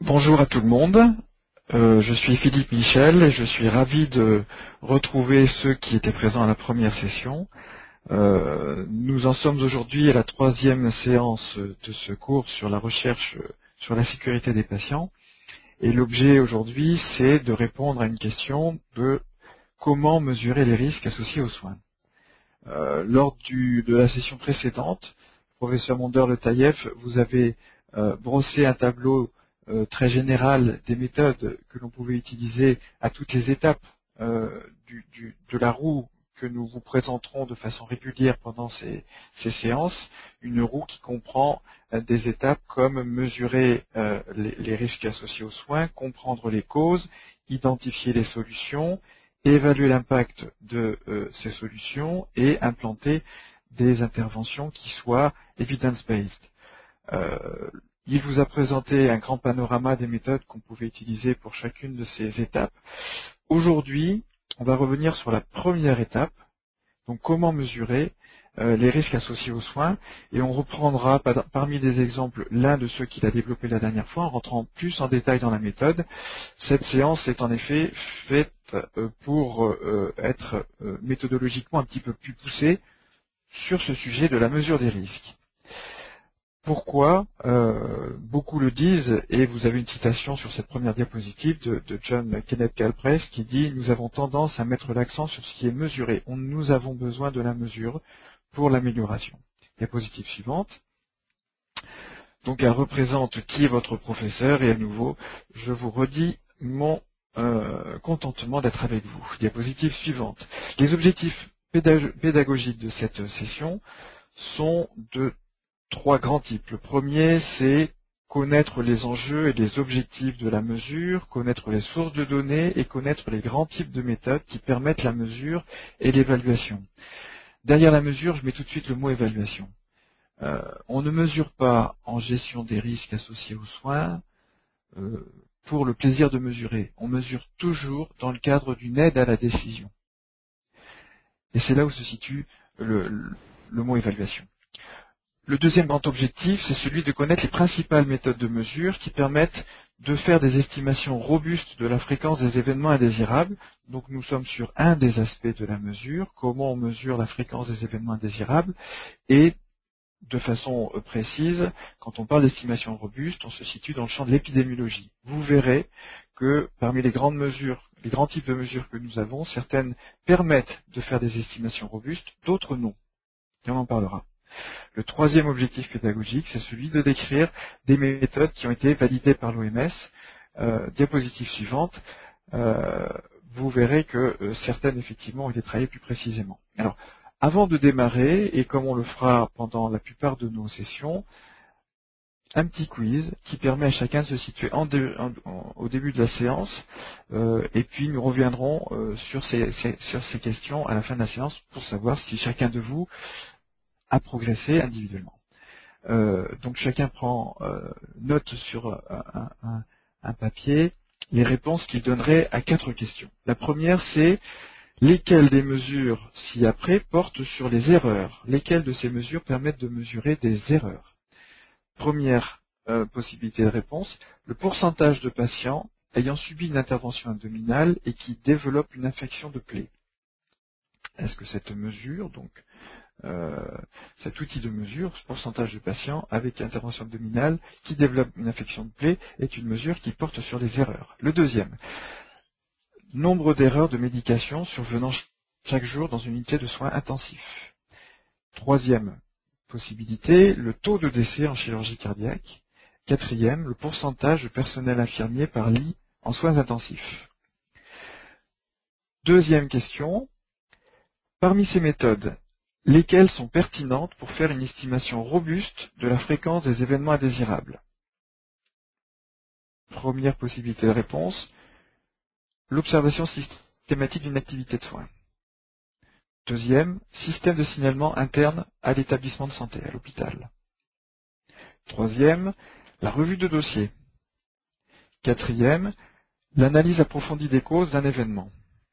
Bonjour à tout le monde, je suis Philippe Michel et je suis ravi de retrouver ceux qui étaient présents à la première session. Nous en sommes aujourd'hui à la troisième séance de ce cours sur la recherche sur la sécurité des patients. Et l'objet aujourd'hui, c'est de répondre à une question de comment mesurer les risques associés aux soins. Lors de la session précédente, professeur Mondeur-Le Taillef, vous avez brossé un tableau très général des méthodes que l'on pouvait utiliser à toutes les étapes de la roue que nous vous présenterons de façon régulière pendant ces séances, une roue qui comprend des étapes comme mesurer les risques associés aux soins, comprendre les causes, identifier les solutions, évaluer l'impact de ces solutions et implanter des interventions qui soient evidence-based. Il vous a présenté un grand panorama des méthodes qu'on pouvait utiliser pour chacune de ces étapes. Aujourd'hui, on va revenir sur la première étape, donc comment mesurer les risques associés aux soins, et on reprendra parmi les exemples l'un de ceux qu'il a développé la dernière fois en rentrant plus en détail dans la méthode. Cette séance est en effet faite pour être méthodologiquement un petit peu plus poussée sur ce sujet de la mesure des risques. Pourquoi beaucoup le disent, et vous avez une citation sur cette première diapositive de John Kenneth Galbraith qui dit « Nous avons tendance à mettre l'accent sur ce qui est mesuré. Nous avons besoin de la mesure pour l'amélioration. » Diapositive suivante. Donc elle représente qui est votre professeur, et à nouveau, je vous redis mon contentement d'être avec vous. Diapositive suivante. Les objectifs pédagogiques de cette session sont de trois grands types. Le premier, c'est connaître les enjeux et les objectifs de la mesure, connaître les sources de données et connaître les grands types de méthodes qui permettent la mesure et l'évaluation. Derrière la mesure, je mets tout de suite le mot évaluation. On ne mesure pas en gestion des risques associés aux soins pour le plaisir de mesurer. On mesure toujours dans le cadre d'une aide à la décision. Et c'est là où se situe le mot évaluation. Le deuxième grand objectif, c'est celui de connaître les principales méthodes de mesure qui permettent de faire des estimations robustes de la fréquence des événements indésirables. Donc nous sommes sur un des aspects de la mesure, comment on mesure la fréquence des événements indésirables, et de façon précise, quand on parle d'estimation robuste, on se situe dans le champ de l'épidémiologie. Vous verrez que parmi les grandes mesures, les grands types de mesures que nous avons, certaines permettent de faire des estimations robustes, d'autres non. Et on en parlera. Le troisième objectif pédagogique, c'est celui de décrire des méthodes qui ont été validées par l'OMS. Diapositive suivante, vous verrez que certaines effectivement ont été travaillées plus précisément. Alors, avant de démarrer, et comme on le fera pendant la plupart de nos sessions, un petit quiz qui permet à chacun de se situer au début de la séance, et puis nous reviendrons sur ces questions à la fin de la séance pour savoir si chacun de vous a progressé individuellement. Donc chacun prend note sur un papier les réponses qu'il donnerait à 4 questions. La première, c'est lesquelles des mesures ci-après portent sur les erreurs? Lesquelles de ces mesures permettent de mesurer des erreurs? Première possibilité de réponse, le pourcentage de patients ayant subi une intervention abdominale et qui développent une infection de plaie. Est-ce que cette mesure, donc cet outil de mesure, ce pourcentage de patients avec intervention abdominale qui développent une infection de plaie, est une mesure qui porte sur les erreurs. Le deuxième, nombre d'erreurs de médication survenant chaque jour dans une unité de soins intensifs. Troisième possibilité, le taux de décès en chirurgie cardiaque. Quatrième, le pourcentage de personnel infirmier par lit en soins intensifs. Deuxième question, parmi ces méthodes, lesquelles sont pertinentes pour faire une estimation robuste de la fréquence des événements indésirables? Première possibilité de réponse, l'observation systématique d'une activité de soins. Deuxième, système de signalement interne à l'établissement de santé, à l'hôpital. Troisième, la revue de dossier. Quatrième, l'analyse approfondie des causes d'un événement.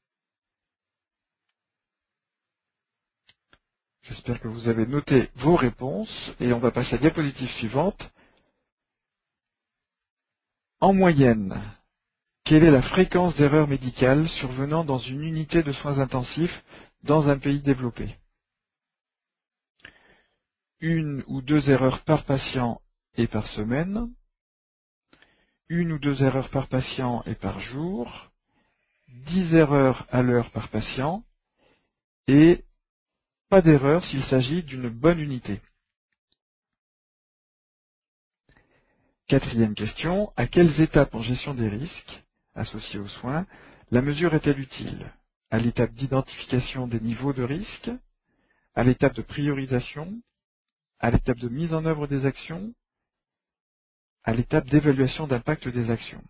J'espère que vous avez noté vos réponses et on va passer à la diapositive suivante. En moyenne, quelle est la fréquence d'erreurs médicales survenant dans une unité de soins intensifs dans un pays développé? Une ou deux erreurs par patient et par semaine, une ou deux erreurs par patient et par jour, 10 erreurs à l'heure par patient, et pas d'erreur s'il s'agit d'une bonne unité. Quatrième question, à quelles étapes en gestion des risques associés aux soins la mesure est-elle utile? À l'étape d'identification des niveaux de risque, à l'étape de priorisation, à l'étape de mise en œuvre des actions, à l'étape d'évaluation d'impact des actions.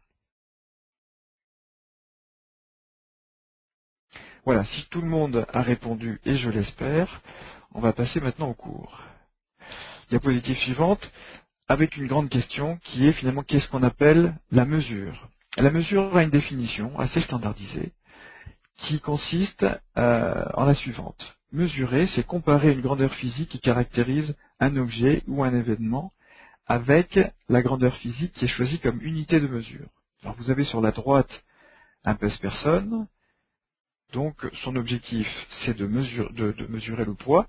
Voilà, si tout le monde a répondu, et je l'espère, on va passer maintenant au cours. Diapositive suivante, avec une grande question qui est finalement qu'est-ce qu'on appelle la mesure? La mesure a une définition assez standardisée qui consiste en la suivante. Mesurer, c'est comparer une grandeur physique qui caractérise un objet ou un événement avec la grandeur physique qui est choisie comme unité de mesure. Alors vous avez sur la droite un pèse-personne, donc son objectif c'est de mesurer le poids.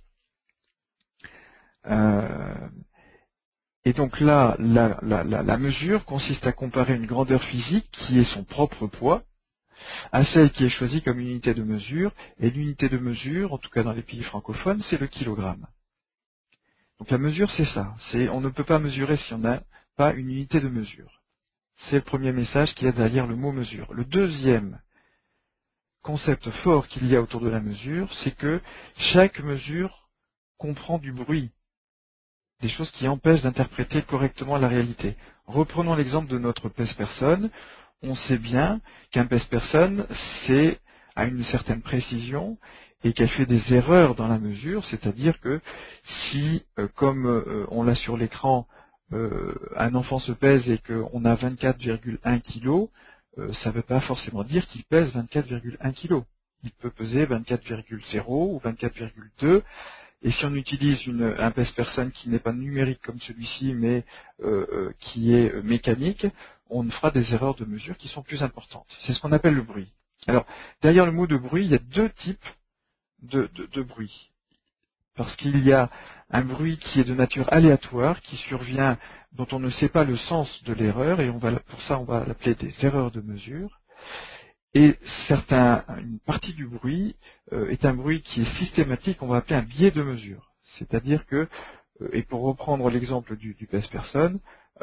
Et donc là, la mesure consiste à comparer une grandeur physique qui est son propre poids à celle qui est choisie comme unité de mesure, et l'unité de mesure, en tout cas dans les pays francophones, c'est le kilogramme. Donc la mesure c'est ça, on ne peut pas mesurer si on n'a pas une unité de mesure. C'est le premier message qu'il y a derrière le mot mesure. Le deuxième concept fort qu'il y a autour de la mesure, c'est que chaque mesure comprend du bruit, des choses qui empêchent d'interpréter correctement la réalité. Reprenons l'exemple de notre pèse-personne. On sait bien qu'un pèse-personne, c'est à une certaine précision et qu'elle fait des erreurs dans la mesure, c'est-à-dire que si, comme on l'a sur l'écran, un enfant se pèse et qu'on a 24,1 kg, ça ne veut pas forcément dire qu'il pèse 24,1 kg. Il peut peser 24,0 ou 24,2. Et si on utilise un pèse-personne qui n'est pas numérique comme celui-ci, mais qui est mécanique, on fera des erreurs de mesure qui sont plus importantes. C'est ce qu'on appelle le bruit. Alors, derrière le mot de bruit, il y a deux types de bruit. Parce qu'il y a un bruit qui est de nature aléatoire, qui survient, dont on ne sait pas le sens de l'erreur, et pour ça on va l'appeler des erreurs de mesure. Et une partie du bruit est un bruit qui est systématique, on va appeler un biais de mesure. C'est-à-dire que, et pour reprendre l'exemple du pèse-personne,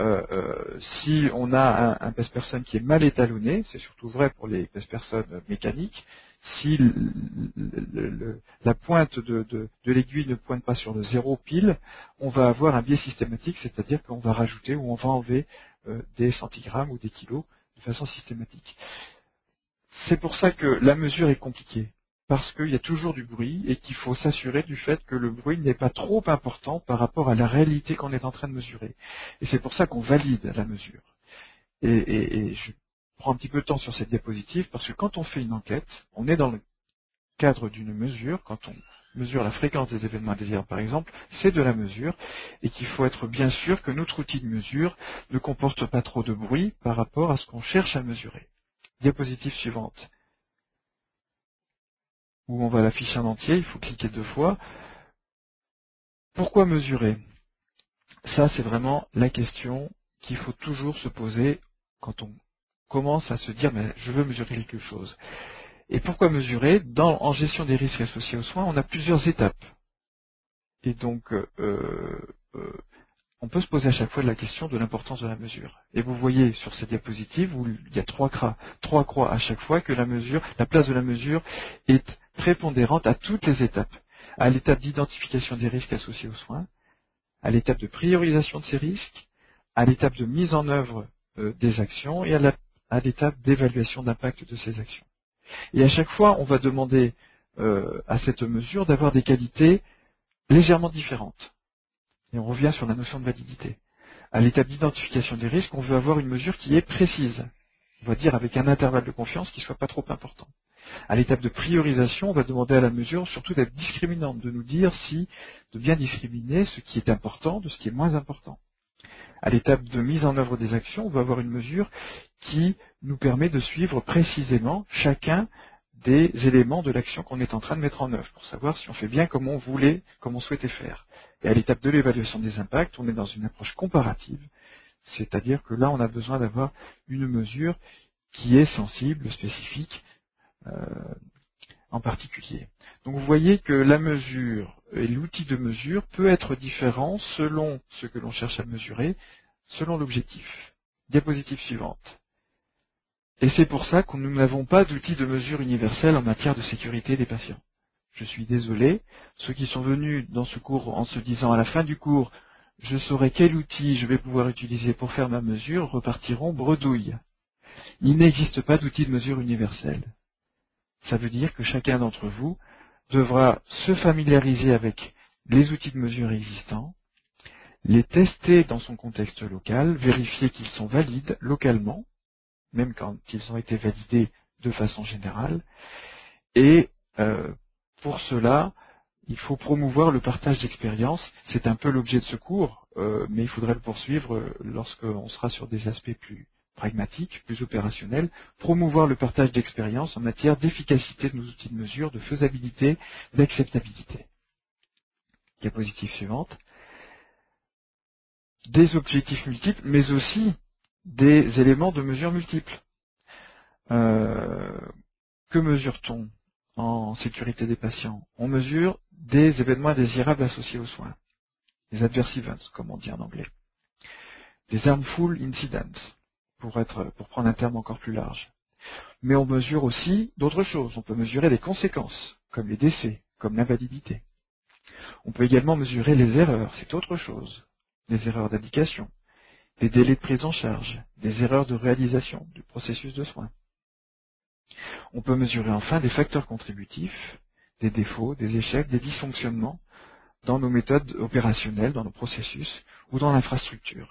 si on a un pèse-personne qui est mal étalonné, c'est surtout vrai pour les pèse-personnes mécaniques, si la pointe de l'aiguille ne pointe pas sur le zéro pile, on va avoir un biais systématique, c'est-à-dire qu'on va rajouter ou on va enlever des centigrammes ou des kilos de façon systématique. C'est pour ça que la mesure est compliquée, parce qu'il y a toujours du bruit et qu'il faut s'assurer du fait que le bruit n'est pas trop important par rapport à la réalité qu'on est en train de mesurer. Et c'est pour ça qu'on valide la mesure. Et je prends un petit peu de temps sur cette diapositive, parce que quand on fait une enquête, on est dans le cadre d'une mesure, quand on mesure la fréquence des événements indésirables par exemple, c'est de la mesure, et qu'il faut être bien sûr que notre outil de mesure ne comporte pas trop de bruit par rapport à ce qu'on cherche à mesurer. Diapositive suivante, où on va l'afficher en entier, il faut cliquer 2 fois. Pourquoi mesurer? Ça, c'est vraiment la question qu'il faut toujours se poser quand on commence à se dire mais je veux mesurer quelque chose. Et pourquoi mesurer? En gestion des risques associés aux soins, on a plusieurs étapes. Et donc, on peut se poser à chaque fois la question de l'importance de la mesure. Et vous voyez sur cette diapositive où il y a trois croix à chaque fois que la place de la mesure est prépondérante à toutes les étapes. À l'étape d'identification des risques associés aux soins, à l'étape de priorisation de ces risques, à l'étape de mise en œuvre des actions et à l'étape d'évaluation d'impact de ces actions. Et à chaque fois, on va demander à cette mesure d'avoir des qualités légèrement différentes. Et on revient sur la notion de validité. À l'étape d'identification des risques, on veut avoir une mesure qui est précise. On va dire avec un intervalle de confiance qui ne soit pas trop important. À l'étape de priorisation, on va demander à la mesure surtout d'être discriminante, de nous dire de bien discriminer ce qui est important de ce qui est moins important. À l'étape de mise en œuvre des actions, on va avoir une mesure qui nous permet de suivre précisément chacun des éléments de l'action qu'on est en train de mettre en œuvre, pour savoir si on fait bien comme on voulait, comme on souhaitait faire. Et à l'étape de l'évaluation des impacts, on est dans une approche comparative, c'est-à-dire que là, on a besoin d'avoir une mesure qui est sensible, spécifique, en particulier. Donc vous voyez que la mesure et l'outil de mesure peut être différent selon ce que l'on cherche à mesurer, selon l'objectif. Diapositive suivante. Et c'est pour ça que nous n'avons pas d'outil de mesure universel en matière de sécurité des patients. Je suis désolé, ceux qui sont venus dans ce cours en se disant à la fin du cours, je saurai quel outil je vais pouvoir utiliser pour faire ma mesure, repartiront bredouille. Il n'existe pas d'outil de mesure universel. Ça veut dire que chacun d'entre vous devra se familiariser avec les outils de mesure existants, les tester dans son contexte local, vérifier qu'ils sont valides localement, même quand ils ont été validés de façon générale, et pour cela, il faut promouvoir le partage d'expériences. C'est un peu l'objet de ce cours, mais il faudrait le poursuivre lorsqu'on sera sur des aspects plus pragmatiques, plus opérationnels. Promouvoir le partage d'expériences en matière d'efficacité de nos outils de mesure, de faisabilité, d'acceptabilité. Diapositive suivante. Des objectifs multiples, mais aussi des éléments de mesure multiples. Que mesure-t-on en sécurité des patients? On mesure des événements indésirables associés aux soins, des adverse events, comme on dit en anglais, des harmful incidents, pour prendre un terme encore plus large. Mais on mesure aussi d'autres choses. On peut mesurer les conséquences, comme les décès, comme l'invalidité. On peut également mesurer les erreurs, c'est autre chose. Des erreurs d'indication, des délais de prise en charge, des erreurs de réalisation du processus de soins. On peut mesurer enfin des facteurs contributifs, des défauts, des échecs, des dysfonctionnements dans nos méthodes opérationnelles, dans nos processus ou dans l'infrastructure.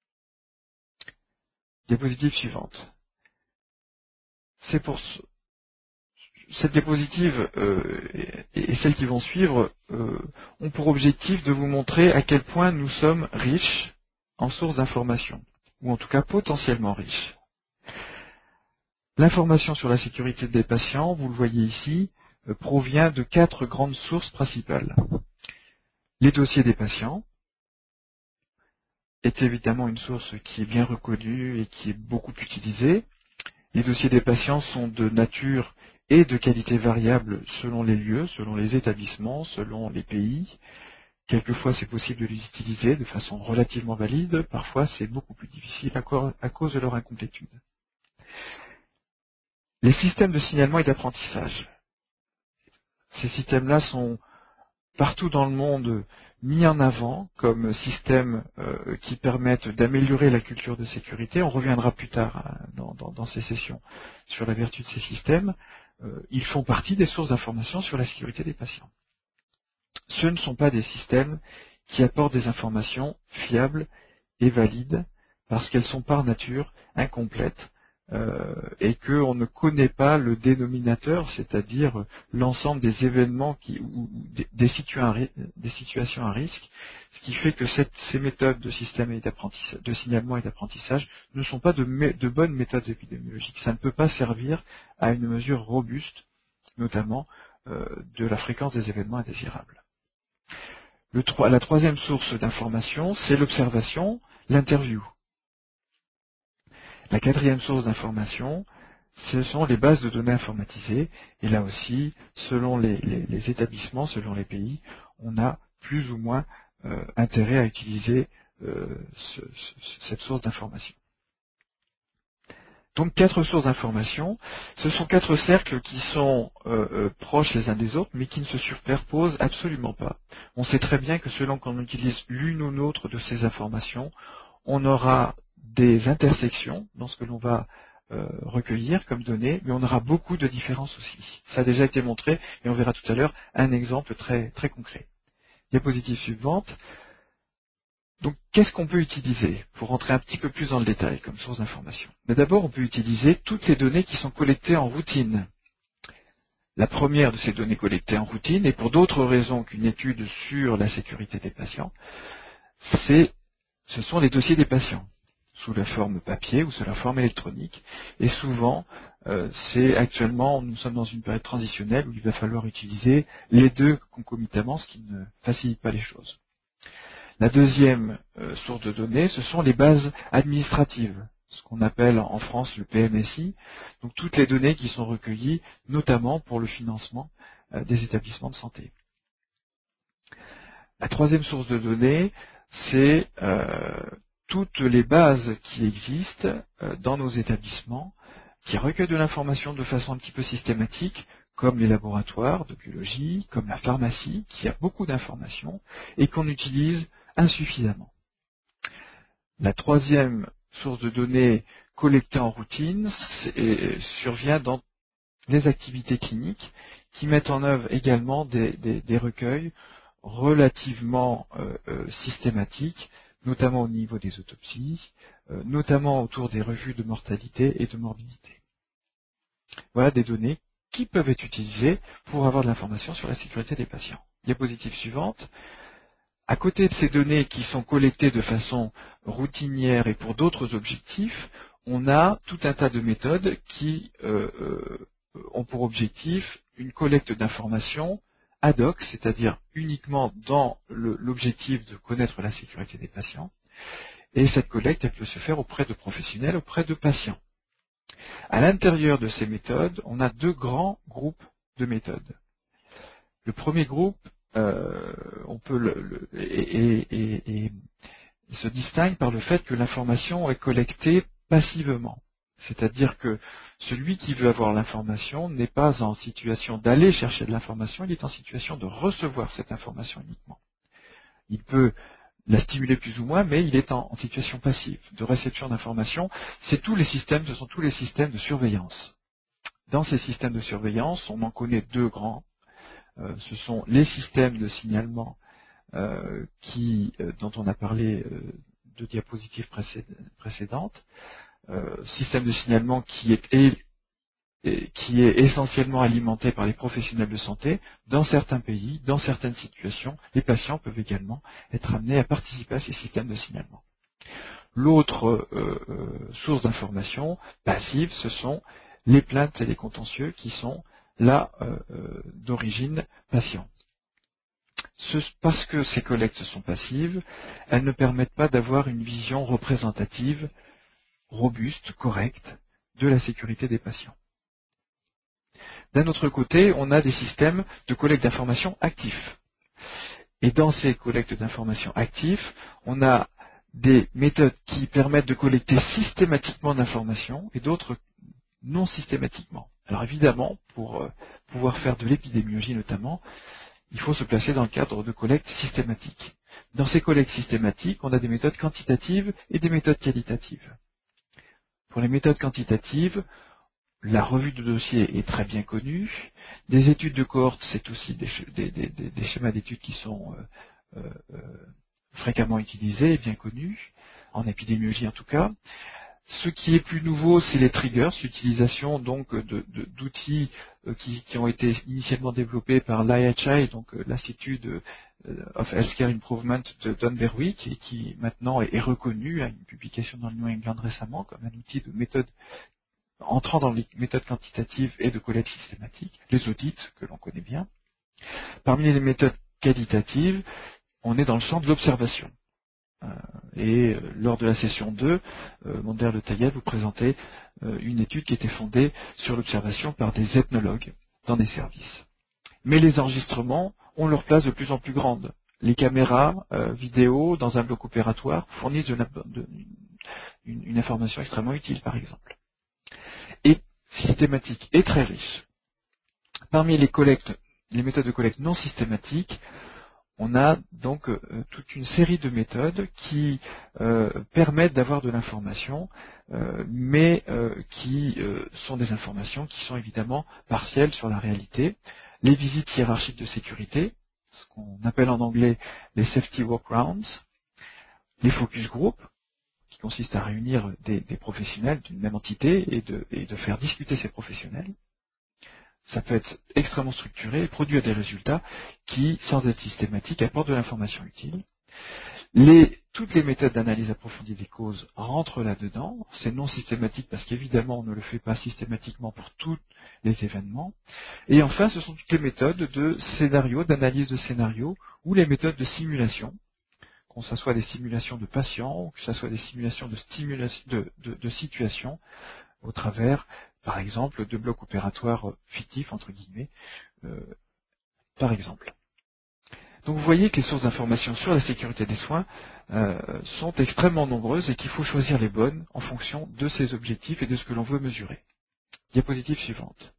Diapositive suivante. C'est pour cette diapositive et celles qui vont suivre ont pour objectif de vous montrer à quel point nous sommes riches en sources d'informations, ou en tout cas potentiellement riches. L'information sur la sécurité des patients, vous le voyez ici, provient de 4 grandes sources principales. Les dossiers des patients est évidemment une source qui est bien reconnue et qui est beaucoup utilisée. Les dossiers des patients sont de nature et de qualité variable selon les lieux, selon les établissements, selon les pays. Quelquefois, c'est possible de les utiliser de façon relativement valide. Parfois, c'est beaucoup plus difficile à cause de leur incomplétude. Les systèmes de signalement et d'apprentissage. Ces systèmes-là sont partout dans le monde mis en avant comme systèmes qui permettent d'améliorer la culture de sécurité. On reviendra plus tard dans ces sessions sur la vertu de ces systèmes. Ils font partie des sources d'informations sur la sécurité des patients. Ce ne sont pas des systèmes qui apportent des informations fiables et valides parce qu'elles sont par nature incomplètes et qu'on ne connaît pas le dénominateur, c'est-à-dire l'ensemble des événements ou des situations à risque, ce qui fait que ces méthodes de système et de signalement et d'apprentissage ne sont pas de bonnes méthodes épidémiologiques. Ça ne peut pas servir à une mesure robuste, notamment de la fréquence des événements indésirables. La troisième source d'information, c'est l'observation, l'interview. La quatrième source d'information, ce sont les bases de données informatisées. Et là aussi, selon les établissements, selon les pays, on a plus ou moins intérêt à utiliser cette source d'information. Donc 4 sources d'information, ce sont 4 cercles qui sont proches les uns des autres, mais qui ne se superposent absolument pas. On sait très bien que selon qu'on utilise l'une ou l'autre de ces informations, on aura des intersections dans ce que l'on va recueillir comme données, mais on aura beaucoup de différences aussi. Ça a déjà été montré, et on verra tout à l'heure un exemple très, très concret. Diapositive suivante. Donc, qu'est-ce qu'on peut utiliser pour rentrer un petit peu plus dans le détail comme source d'information? Mais d'abord, on peut utiliser toutes les données qui sont collectées en routine. La première de ces données collectées en routine, et pour d'autres raisons qu'une étude sur la sécurité des patients, c'est ce sont les dossiers des patients, sous la forme papier ou sous la forme électronique. Et souvent, nous sommes dans une période transitionnelle où il va falloir utiliser les deux concomitamment, ce qui ne facilite pas les choses. La deuxième source de données, ce sont les bases administratives, ce qu'on appelle en France le PMSI, donc toutes les données qui sont recueillies, notamment pour le financement des établissements de santé. La troisième source de données, c'est toutes les bases qui existent dans nos établissements, qui recueillent de l'information de façon un petit peu systématique, comme les laboratoires de biologie, comme la pharmacie, qui a beaucoup d'informations, et qu'on utilise insuffisamment. La troisième source de données collectée en routine survient dans les activités cliniques qui mettent en œuvre également des recueils relativement systématiques, notamment au niveau des autopsies, notamment autour des revues de mortalité et de morbidité. Voilà des données qui peuvent être utilisées pour avoir de l'information sur la sécurité des patients. Diapositive suivante. À côté de ces données qui sont collectées de façon routinière et pour d'autres objectifs, on a tout un tas de méthodes qui ont pour objectif une collecte d'informations ad hoc, c'est-à-dire uniquement dans l'objectif de connaître la sécurité des patients. Et cette collecte, elle peut se faire auprès de professionnels, auprès de patients. À l'intérieur de ces méthodes, on a deux grands groupes de méthodes. Le premier groupe, se distingue par le fait que l'information est collectée passivement. C'est-à-dire que celui qui veut avoir l'information n'est pas en situation d'aller chercher de l'information, il est en situation de recevoir cette information uniquement. Il peut la stimuler plus ou moins, mais il est en situation passive de réception d'informations. Ce sont tous les systèmes de surveillance. Dans ces systèmes de surveillance, on en connaît deux grands. Ce sont les systèmes de signalement dont on a parlé de diapositives précédentes. Système de signalement qui est essentiellement alimenté par les professionnels de santé. Dans certains pays, dans certaines situations, les patients peuvent également être amenés à participer à ces systèmes de signalement. L'autre source d'information passive, ce sont les plaintes et les contentieux qui sont là d'origine patient. Parce que ces collectes sont passives, elles ne permettent pas d'avoir une vision représentative, robuste, correcte, de la sécurité des patients. D'un autre côté, on a des systèmes de collecte d'informations actifs. Et dans ces collectes d'informations actifs, on a des méthodes qui permettent de collecter systématiquement d'informations et d'autres non systématiquement. Alors évidemment, pour pouvoir faire de l'épidémiologie notamment, il faut se placer dans le cadre de collectes systématiques. Dans ces collectes systématiques, on a des méthodes quantitatives et des méthodes qualitatives. Pour les méthodes quantitatives, la revue de dossier est très bien connue. Des études de cohorte, c'est aussi des schémas d'études qui sont fréquemment utilisés et bien connus, en épidémiologie en tout cas. Ce qui est plus nouveau, c'est les triggers, l'utilisation donc d'outils qui ont été initialement développés par l'IHI, donc l'Institut of Healthcare Improvement de Don Berwick, et qui maintenant est reconnu à une publication dans le New England récemment comme un outil de méthode entrant dans les méthodes quantitatives et de collecte systématique, les audits que l'on connaît bien. Parmi les méthodes qualitatives, on est dans le champ de l'observation. Et lors de la session 2, Mondaire Le Taillet vous présentait une étude qui était fondée sur l'observation par des ethnologues dans des services. Mais les enregistrements ont leur place de plus en plus grande. Les caméras vidéo dans un bloc opératoire fournissent une information extrêmement utile, par exemple. Et systématique et très riche. Parmi les méthodes de collecte non systématiques, on a donc toute une série de méthodes qui permettent d'avoir de l'information, mais qui sont des informations qui sont évidemment partielles sur la réalité. Les visites hiérarchiques de sécurité, ce qu'on appelle en anglais les safety workarounds, les focus groups, qui consistent à réunir des professionnels d'une même entité et de faire discuter ces professionnels. Ça peut être extrêmement structuré et produire des résultats qui, sans être systématiques, apportent de l'information utile. Toutes les méthodes d'analyse approfondie des causes rentrent là-dedans. C'est non systématique parce qu'évidemment on ne le fait pas systématiquement pour tous les événements. Et enfin, ce sont toutes les méthodes de scénario, d'analyse de scénario, ou les méthodes de simulation, que ce soit des simulations de patients, ou que ce soit des simulations de situations, au travers, par exemple, de blocs opératoires fictifs, entre guillemets, par exemple. Donc vous voyez que les sources d'informations sur la sécurité des soins sont extrêmement nombreuses et qu'il faut choisir les bonnes en fonction de ses objectifs et de ce que l'on veut mesurer. Diapositive suivante.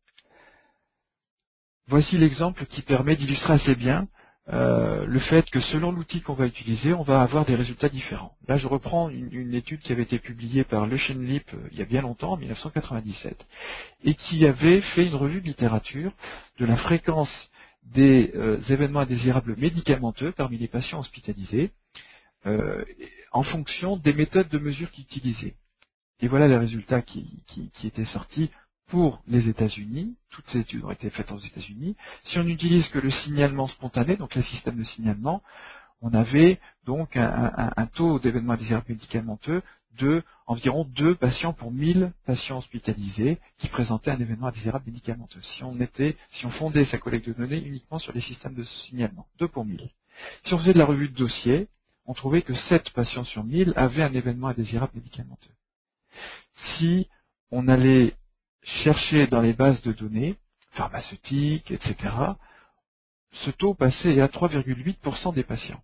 Voici l'exemple qui permet d'illustrer assez bien le fait que selon l'outil qu'on va utiliser, on va avoir des résultats différents. Là, je reprends une étude qui avait été publiée par Le Chenlip il y a bien longtemps, en 1997, et qui avait fait une revue de littérature de la fréquence des événements indésirables médicamenteux parmi les patients hospitalisés en fonction des méthodes de mesure qu'ils utilisaient. Et voilà les résultats qui étaient sortis pour les États-Unis. Toutes ces études ont été faites aux États-Unis. Si on n'utilise que le signalement spontané, donc les systèmes de signalement, on avait donc un taux d'événements indésirables médicamenteux de environ 2 patients pour 1000 patients hospitalisés qui présentaient un événement indésirable médicamenteux. Si on fondait sa collecte de données uniquement sur les systèmes de signalement, 2 pour 1000. Si on faisait de la revue de dossier, on trouvait que 7 patients sur 1000 avaient un événement indésirable médicamenteux. Si on allait chercher dans les bases de données, pharmaceutiques, etc., ce taux passait à 3,8% des patients.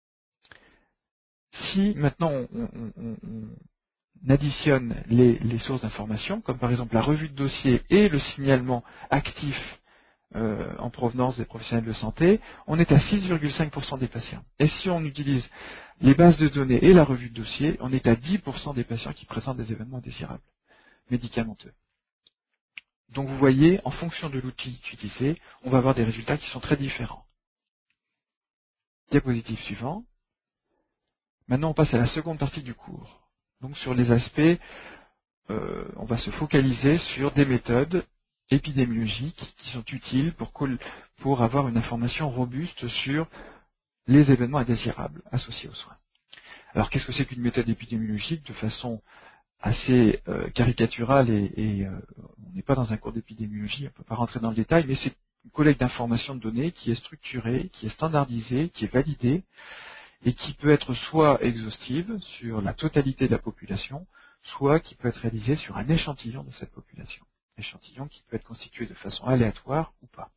Si maintenant on additionne les sources d'information, comme par exemple la revue de dossier et le signalement actif en provenance des professionnels de santé, on est à 6,5% des patients. Et si on utilise les bases de données et la revue de dossier, on est à 10% des patients qui présentent des événements indésirables médicamenteux. Donc vous voyez, en fonction de l'outil utilisé, on va avoir des résultats qui sont très différents. Diapositive suivant. Maintenant on passe à la seconde partie du cours. Donc sur les aspects, on va se focaliser sur des méthodes épidémiologiques qui sont utiles pour avoir une information robuste sur les événements indésirables associés aux soins. Alors qu'est-ce que c'est qu'une méthode épidémiologique? De façon assez caricaturale et on n'est pas dans un cours d'épidémiologie, on ne peut pas rentrer dans le détail, mais c'est une collecte d'informations de données qui est structurée, qui est standardisée, qui est validée et qui peut être soit exhaustive sur la totalité de la population, soit qui peut être réalisée sur un échantillon de cette population. Échantillon qui peut être constitué de façon aléatoire ou pas.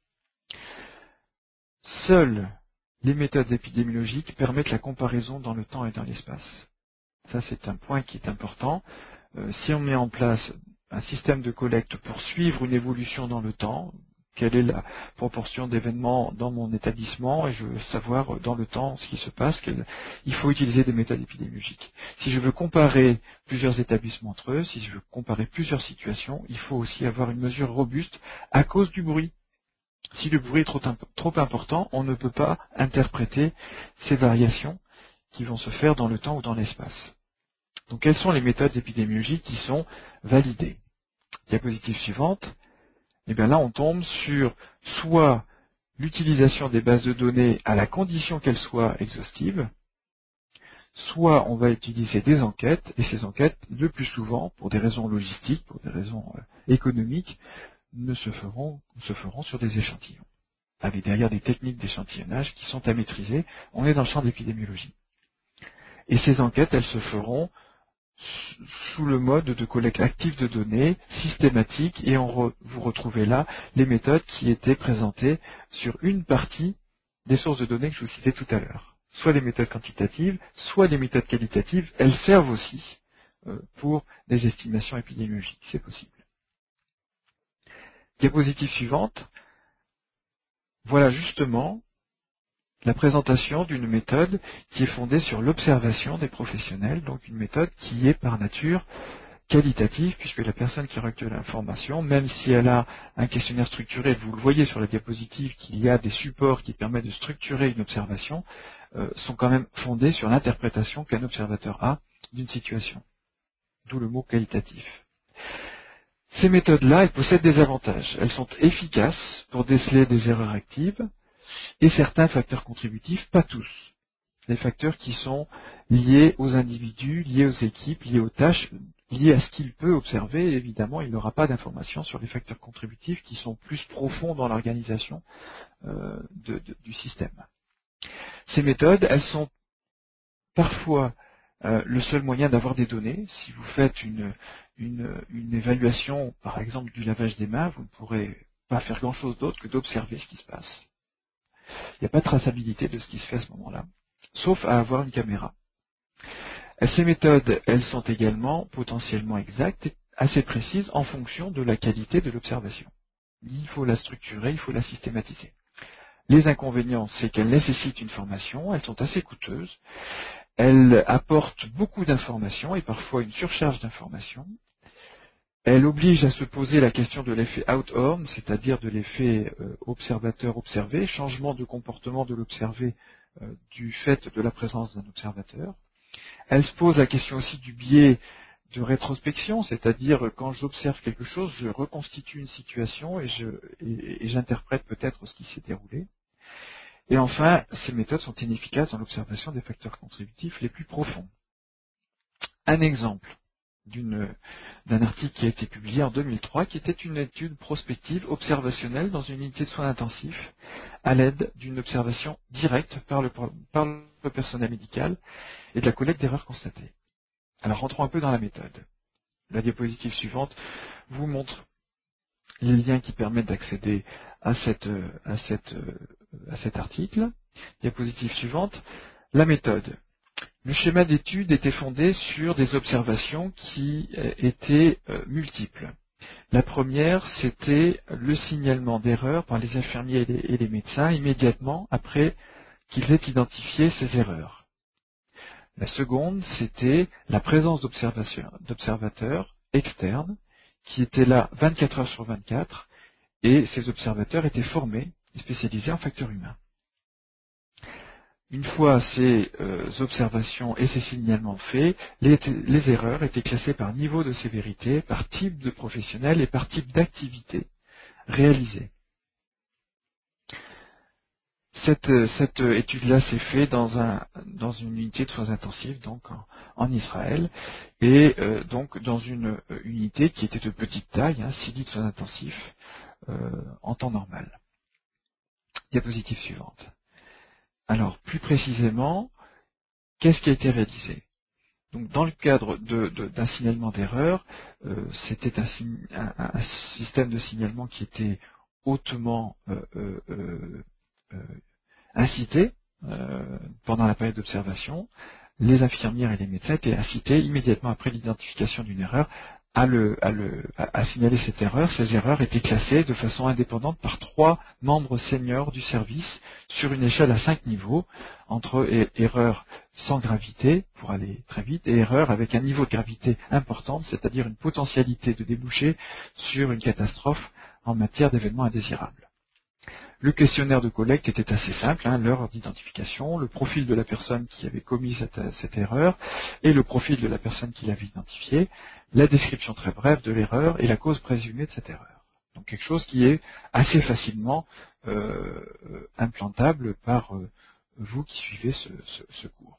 Seules les méthodes épidémiologiques permettent la comparaison dans le temps et dans l'espace. Ça, c'est un point qui est important. Si on met en place un système de collecte pour suivre une évolution dans le temps, quelle est la proportion d'événements dans mon établissement, et je veux savoir dans le temps ce qui se passe, il faut utiliser des méthodes épidémiologiques. Si je veux comparer plusieurs établissements entre eux, si je veux comparer plusieurs situations, il faut aussi avoir une mesure robuste à cause du bruit. Si le bruit est trop important, on ne peut pas interpréter ces variations qui vont se faire dans le temps ou dans l'espace. Donc quelles sont les méthodes épidémiologiques qui sont validées? Diapositive suivante. Et bien là on tombe sur soit l'utilisation des bases de données à la condition qu'elles soient exhaustives, soit on va utiliser des enquêtes, et ces enquêtes, le plus souvent, pour des raisons logistiques, pour des raisons économiques, se feront sur des échantillons, avec derrière des techniques d'échantillonnage qui sont à maîtriser. On est dans le champ de l'épidémiologie. Et ces enquêtes, elles se feront sous le mode de collecte active de données, systématique, et vous retrouvez là les méthodes qui étaient présentées sur une partie des sources de données que je vous citais tout à l'heure. Soit les méthodes quantitatives, soit les méthodes qualitatives, elles servent aussi pour des estimations épidémiologiques, c'est possible. Diapositive suivante. Voilà justement la présentation d'une méthode qui est fondée sur l'observation des professionnels, donc une méthode qui est par nature qualitative, puisque la personne qui recueille l'information, même si elle a un questionnaire structuré, vous le voyez sur la diapositive qu'il y a des supports qui permettent de structurer une observation, sont quand même fondés sur l'interprétation qu'un observateur a d'une situation. D'où le mot qualitatif. Ces méthodes-là, elles possèdent des avantages. Elles sont efficaces pour déceler des erreurs actives et certains facteurs contributifs, pas tous. les facteurs qui sont liés aux individus, liés aux équipes, liés aux tâches, liés à ce qu'il peut observer. Et évidemment, il n'aura pas d'informations sur les facteurs contributifs qui sont plus profonds dans l'organisation du système. Ces méthodes, elles sont parfois le seul moyen d'avoir des données. Si vous faites une évaluation, par exemple, du lavage des mains, vous ne pourrez pas faire grand-chose d'autre que d'observer ce qui se passe. Il n'y a pas de traçabilité de ce qui se fait à ce moment-là, sauf à avoir une caméra. Ces méthodes, elles sont également potentiellement exactes et assez précises en fonction de la qualité de l'observation. Il faut la structurer, il faut la systématiser. Les inconvénients, c'est qu'elles nécessitent une formation, elles sont assez coûteuses, elles apportent beaucoup d'informations et parfois une surcharge d'informations. Elles obligent à se poser la question de l'effet Out-Horn, c'est-à-dire de l'effet observateur-observé, changement de comportement de l'observé du fait de la présence d'un observateur. Elle se pose la question aussi du biais de rétrospection, c'est-à-dire quand j'observe quelque chose, je reconstitue une situation et j'interprète peut-être ce qui s'est déroulé. Et enfin, ces méthodes sont inefficaces dans l'observation des facteurs contributifs les plus profonds. Un exemple d'un article qui a été publié en 2003, qui était une étude prospective observationnelle dans une unité de soins intensifs à l'aide d'une observation directe par le personnel médical et de la collecte d'erreurs constatées. Alors rentrons un peu dans la méthode. La diapositive suivante vous montre les liens qui permettent d'accéder à cet article. Diapositive suivante, la méthode. Le schéma d'étude était fondé sur des observations qui étaient multiples. La première, c'était le signalement d'erreurs par les infirmiers et les médecins immédiatement après qu'ils aient identifié ces erreurs. La seconde, c'était la présence d'observateurs externes qui étaient là 24 heures sur 24 et ces observateurs étaient formés et spécialisés en facteurs humains. Une fois ces observations et ces signalements faits, les erreurs étaient classées par niveau de sévérité, par type de professionnel et par type d'activité réalisée. Cette étude-là s'est faite dans une unité de soins intensifs, donc en Israël, et donc dans une unité qui était de petite taille, 6 lits de soins intensifs, en temps normal. Diapositive suivante. Alors, plus précisément, qu'est-ce qui a été réalisé? Donc, dans le cadre d'un signalement d'erreur, c'était un système de signalement qui était hautement incité pendant la période d'observation. Les infirmières et les médecins étaient incités immédiatement après l'identification d'une erreur à signaler cette erreur. Ces erreurs étaient classées de façon indépendante par 3 membres seniors du service sur une échelle à 5 niveaux, entre erreurs sans gravité, pour aller très vite, et erreurs avec un niveau de gravité important, c'est-à-dire une potentialité de déboucher sur une catastrophe en matière d'événements indésirables. Le questionnaire de collecte était assez simple, l'heure d'identification, le profil de la personne qui avait commis cette erreur et le profil de la personne qui l'avait identifiée, la description très brève de l'erreur et la cause présumée de cette erreur. Donc quelque chose qui est assez facilement implantable par vous qui suivez ce cours.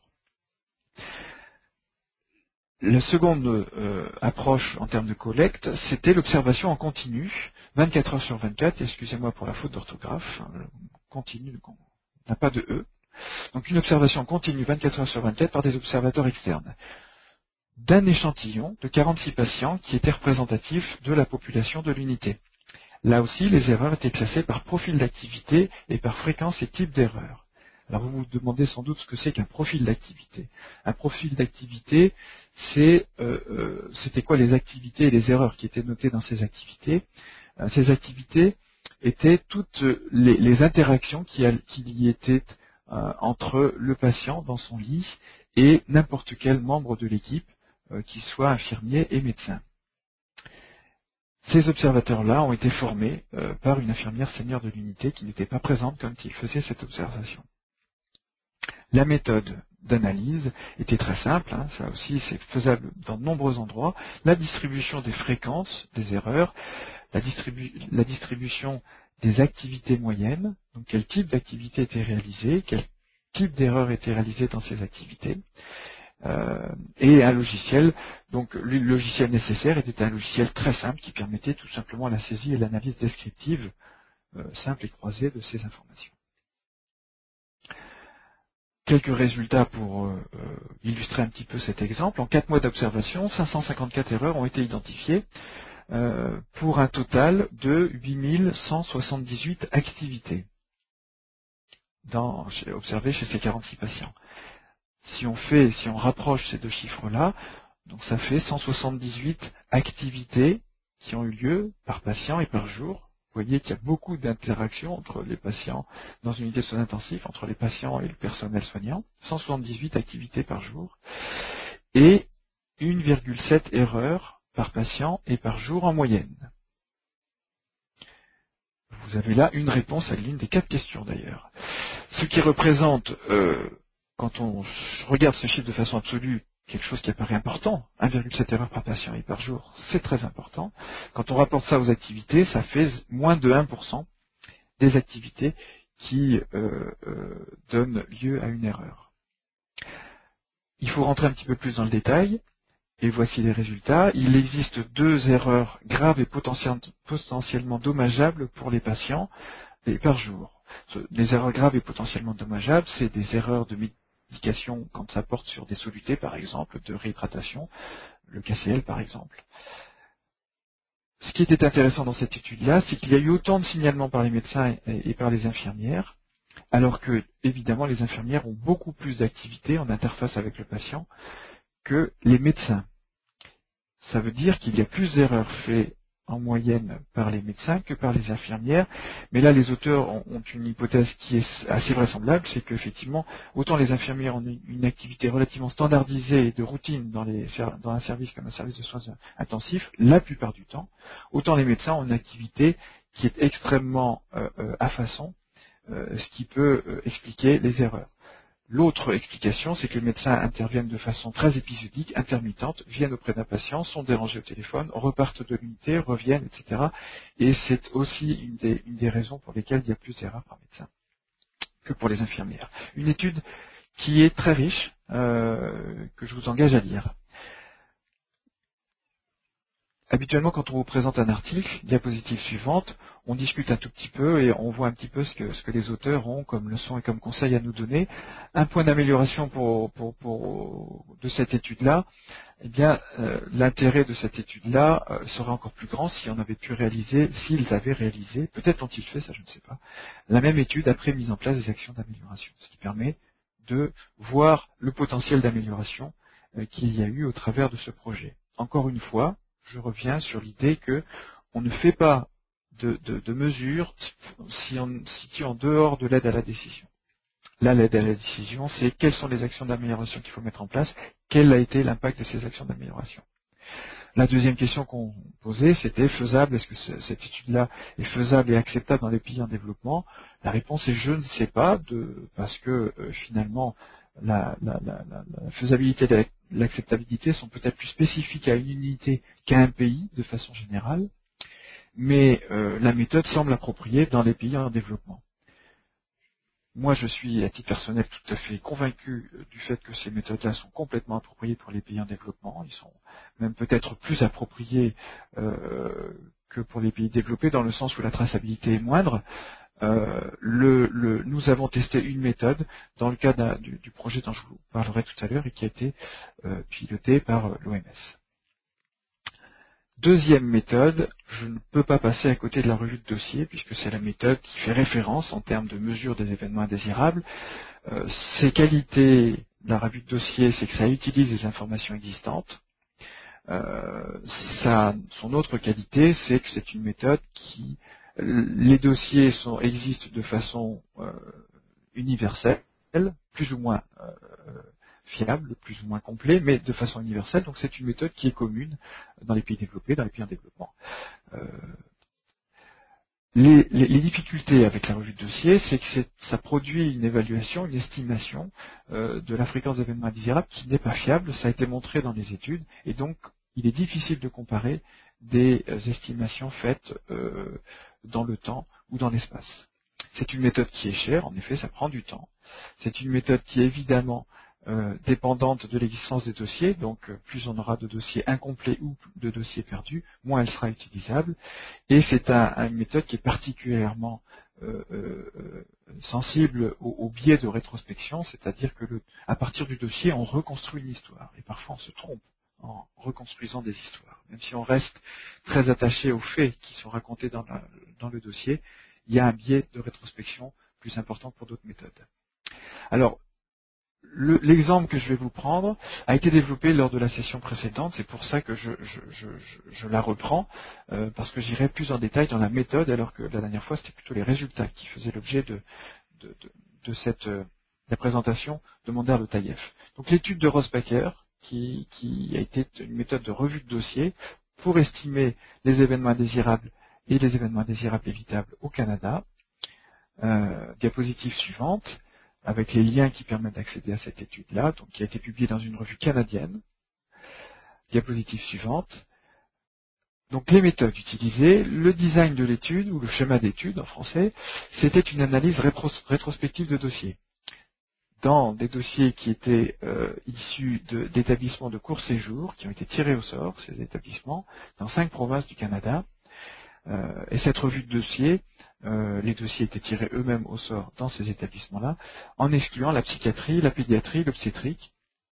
La seconde approche en termes de collecte, c'était l'observation en continu, 24 heures sur 24, excusez-moi pour la faute d'orthographe, continu, n'a pas de E. Donc une observation continue 24 heures sur 24 par des observateurs externes, d'un échantillon de 46 patients qui étaient représentatifs de la population de l'unité. Là aussi, les erreurs étaient classées par profil d'activité et par fréquence et type d'erreur. Alors vous vous demandez sans doute ce que c'est qu'un profil d'activité. Un profil d'activité, c'était quoi les activités et les erreurs qui étaient notées dans ces activités? Ces activités étaient toutes les interactions qui y étaient entre le patient dans son lit et n'importe quel membre de l'équipe, qu'il soit infirmier et médecin. Ces observateurs-là ont été formés par une infirmière senior de l'unité qui n'était pas présente quand il faisait cette observation. La méthode d'analyse était très simple, ça aussi c'est faisable dans de nombreux endroits. La distribution des fréquences des erreurs, la distribution des activités moyennes, donc quel type d'activité était réalisée, type d'erreur était réalisée dans ces activités. Et un logiciel, donc le logiciel nécessaire était un logiciel très simple qui permettait tout simplement la saisie et l'analyse descriptive simple et croisée de ces informations. Quelques résultats pour illustrer un petit peu cet exemple. En 4 mois d'observation, 554 erreurs ont été identifiées pour un total de 8178 activités observées chez ces 46 patients. Si on rapproche ces deux chiffres-là, donc ça fait 178 activités qui ont eu lieu par patient et par jour. Vous voyez qu'il y a beaucoup d'interactions entre les patients dans une unité de soins intensifs, entre les patients et le personnel soignant. 178 activités par jour. Et 1,7 erreurs par patient et par jour en moyenne. Vous avez là une réponse à l'une des 4 questions d'ailleurs. Ce qui représente, quand on regarde ce chiffre de façon absolue, quelque chose qui apparaît important, 1,7 erreurs par patient et par jour, c'est très important. Quand on rapporte ça aux activités, ça fait moins de 1% des activités qui donnent lieu à une erreur. Il faut rentrer un petit peu plus dans le détail, et voici les résultats. Il existe 2 erreurs graves et potentiellement dommageables pour les patients et par jour. Les erreurs graves et potentiellement dommageables, c'est des erreurs de médication quand ça porte sur des solutés, par exemple, de réhydratation, le KCL par exemple. Ce qui était intéressant dans cette étude-là, c'est qu'il y a eu autant de signalements par les médecins et par les infirmières, alors que, évidemment, les infirmières ont beaucoup plus d'activités en interface avec le patient que les médecins. Ça veut dire qu'il y a plus d'erreurs faites en moyenne par les médecins que par les infirmières, mais là les auteurs ont une hypothèse qui est assez vraisemblable, c'est qu'effectivement, autant les infirmières ont une activité relativement standardisée et de routine dans un service comme un service de soins intensifs, la plupart du temps, autant les médecins ont une activité qui est extrêmement à façon, ce qui peut expliquer les erreurs. L'autre explication, c'est que les médecins interviennent de façon très épisodique, intermittente, viennent auprès d'un patient, sont dérangés au téléphone, repartent de l'unité, reviennent, etc. Et c'est aussi une des raisons pour lesquelles il y a plus d'erreurs par médecin que pour les infirmières. Une étude qui est très riche, que je vous engage à lire. Habituellement, quand on vous présente un article, diapositive suivante, on discute un tout petit peu et on voit un petit peu ce que les auteurs ont comme leçon et comme conseil à nous donner. Un point d'amélioration de cette étude-là, eh bien, l'intérêt de cette étude-là serait encore plus grand s'ils avaient réalisé, peut-être l'ont-ils fait, ça je ne sais pas, la même étude après mise en place des actions d'amélioration, ce qui permet de voir le potentiel d'amélioration qu'il y a eu au travers de ce projet. Encore une fois, je reviens sur l'idée que on ne fait pas de mesures si on se situe en dehors de l'aide à la décision. Là, l'aide à la décision, c'est quelles sont les actions d'amélioration qu'il faut mettre en place, quel a été l'impact de ces actions d'amélioration. La deuxième question qu'on posait, c'était faisable, est-ce que cette étude-là est faisable et acceptable dans les pays en développement? La réponse est je ne sais pas, parce que finalement, la faisabilité et l'acceptabilité sont peut-être plus spécifiques à une unité qu'à un pays, de façon générale, mais la méthode semble appropriée dans les pays en développement. Moi, je suis, à titre personnel, tout à fait convaincu du fait que ces méthodes-là sont complètement appropriées pour les pays en développement. Ils sont même peut-être plus appropriés que pour les pays développés, dans le sens où la traçabilité est moindre. Nous avons testé une méthode dans le cadre du projet dont je vous parlerai tout à l'heure et qui a été piloté par l'OMS. Deuxième méthode, je ne peux pas passer à côté de la revue de dossier, puisque c'est la méthode qui fait référence en termes de mesure des événements indésirables. Ses qualités, la revue de dossier, c'est que ça utilise les informations existantes. Son autre qualité, c'est que c'est une méthode qui, les dossiers existent de façon universelle, plus ou moins fiable, plus ou moins complet, mais de façon universelle. Donc c'est une méthode qui est commune dans les pays développés, dans les pays en développement. Les difficultés avec la revue de dossier, c'est que ça produit une évaluation, une estimation de la fréquence d'événements indésirables qui n'est pas fiable, ça a été montré dans les études, et donc il est difficile de comparer des estimations faites dans le temps ou dans l'espace. C'est une méthode qui est chère, en effet, ça prend du temps. C'est une méthode qui est évidemment dépendante de l'existence des dossiers, donc plus on aura de dossiers incomplets ou de dossiers perdus, moins elle sera utilisable. Et c'est une méthode qui est particulièrement sensible au biais de rétrospection, c'est-à-dire que à partir du dossier, on reconstruit une histoire. Et parfois on se trompe en reconstruisant des histoires. Même si on reste très attaché aux faits qui sont racontés dans le dossier, il y a un biais de rétrospection plus important pour d'autres méthodes. Alors, l'exemple que je vais vous prendre a été développé lors de la session précédente, c'est pour ça que je la reprends, parce que j'irai plus en détail dans la méthode, alors que la dernière fois c'était plutôt les résultats qui faisaient l'objet de cette la présentation de Mondar de Taïef. Donc l'étude de Rossbacher, qui a été une méthode de revue de dossier pour estimer les événements indésirables et les événements indésirables évitables au Canada. Diapositive suivante, avec les liens qui permettent d'accéder à cette étude-là, donc qui a été publiée dans une revue canadienne. Diapositive suivante. Donc les méthodes utilisées, le design de l'étude, ou le schéma d'étude en français, c'était une analyse rétrospective de dossiers. Dans des dossiers qui étaient issus d'établissements de court séjour, qui ont été tirés au sort, ces établissements, dans 5 provinces du Canada. Et cette revue de dossiers, les dossiers étaient tirés eux-mêmes au sort dans ces établissements-là, en excluant la psychiatrie, la pédiatrie, l'obstétrique.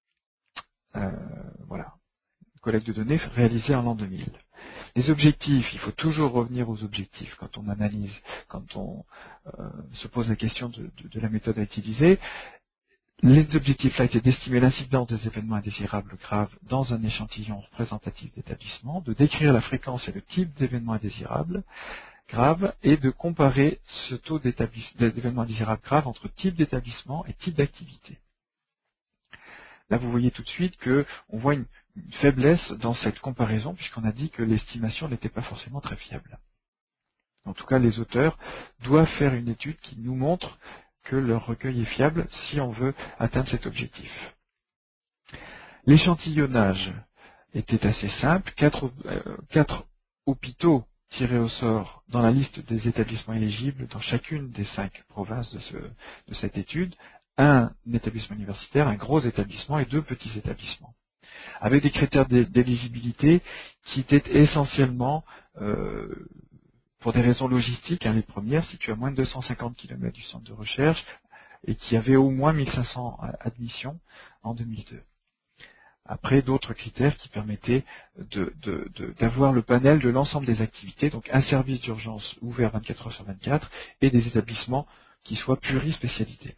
Voilà, collecte de données réalisée en l'an 2000. Les objectifs, il faut toujours revenir aux objectifs quand on analyse, quand on se pose la question de la méthode à utiliser. Les objectifs là étaient d'estimer l'incidence des événements indésirables graves dans un échantillon représentatif d'établissement, de décrire la fréquence et le type d'événements indésirables graves et de comparer ce taux d'événements indésirables graves entre type d'établissement et type d'activité. Là, vous voyez tout de suite qu'on voit une faiblesse dans cette comparaison, puisqu'on a dit que l'estimation n'était pas forcément très fiable. En tout cas, les auteurs doivent faire une étude qui nous montre que leur recueil est fiable si on veut atteindre cet objectif. L'échantillonnage était assez simple. 4 hôpitaux tirés au sort dans la liste des établissements éligibles dans chacune des 5 provinces de cette étude. Un établissement universitaire, un gros établissement et 2 petits établissements, avec des critères d'éligibilité qui étaient essentiellement pour des raisons logistiques, les premières, si tu as moins de 250 km du centre de recherche, et qui avait au moins 1500 admissions en 2002. Après, d'autres critères qui permettaient d'avoir le panel de l'ensemble des activités, donc un service d'urgence ouvert 24 heures sur 24, et des établissements qui soient plurispécialités.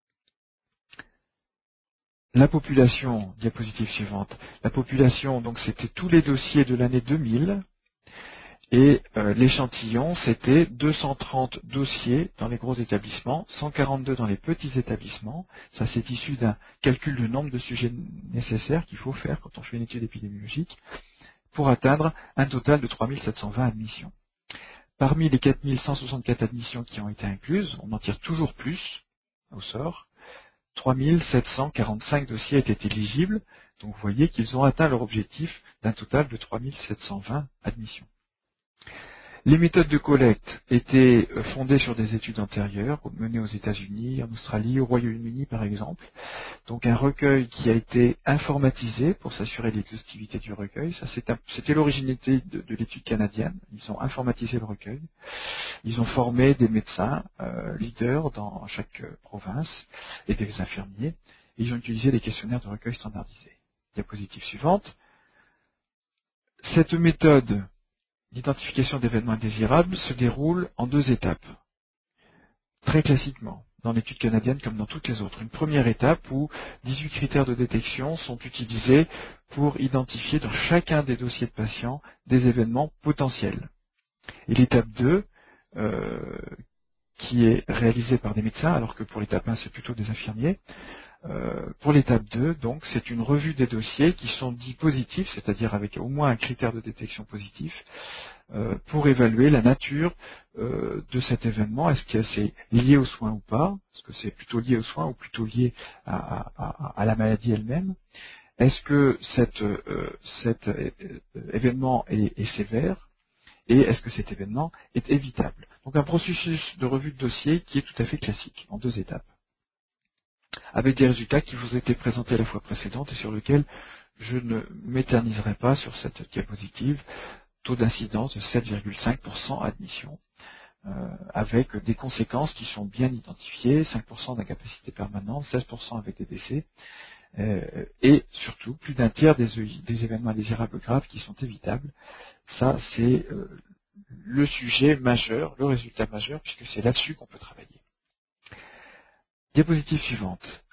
La population, diapositive suivante, la population, donc c'était tous les dossiers de l'année 2000, et l'échantillon, c'était 230 dossiers dans les gros établissements, 142 dans les petits établissements. Ça, c'est issu d'un calcul du nombre de sujets nécessaires qu'il faut faire quand on fait une étude épidémiologique pour atteindre un total de 3720 admissions. Parmi les 4164 admissions qui ont été incluses, on en tire toujours plus au sort. 3745 dossiers étaient éligibles, donc vous voyez qu'ils ont atteint leur objectif d'un total de 3720 admissions. Les méthodes de collecte étaient fondées sur des études antérieures, menées aux États-Unis, en Australie, au Royaume-Uni par exemple. Donc un recueil qui a été informatisé pour s'assurer de l'exhaustivité du recueil. Ça, c'était l'originalité de l'étude canadienne. Ils ont informatisé le recueil. Ils ont formé des médecins leaders dans chaque province et des infirmiers. Et ils ont utilisé des questionnaires de recueil standardisés. Diapositive suivante. Cette méthode l'identification d'événements indésirables se déroule en 2 étapes, très classiquement, dans l'étude canadienne comme dans toutes les autres. Une première étape où 18 critères de détection sont utilisés pour identifier dans chacun des dossiers de patients des événements potentiels. Et l'étape 2, qui est réalisée par des médecins, alors que pour l'étape 1, c'est plutôt des infirmiers. Pour l'étape 2, donc, c'est une revue des dossiers qui sont dits positifs, c'est-à-dire avec au moins un critère de détection positif, pour évaluer la nature de cet événement. Est-ce que c'est lié aux soins ou pas? Est-ce que c'est plutôt lié aux soins ou plutôt lié à la maladie elle-même? Est-ce que cet événement est sévère? Et est-ce que cet événement est évitable? Donc un processus de revue de dossier qui est tout à fait classique, en 2 étapes. avec des résultats qui vous étaient présentés la fois précédente et sur lesquels je ne m'éterniserai pas sur cette diapositive. Taux d'incidence de 7,5% admission, avec des conséquences qui sont bien identifiées, 5% d'incapacité permanente, 16% avec des décès, et surtout plus d'un tiers des événements indésirables graves qui sont évitables. Ça, c'est le sujet majeur, le résultat majeur, puisque c'est là-dessus qu'on peut travailler. Diapositive suivante.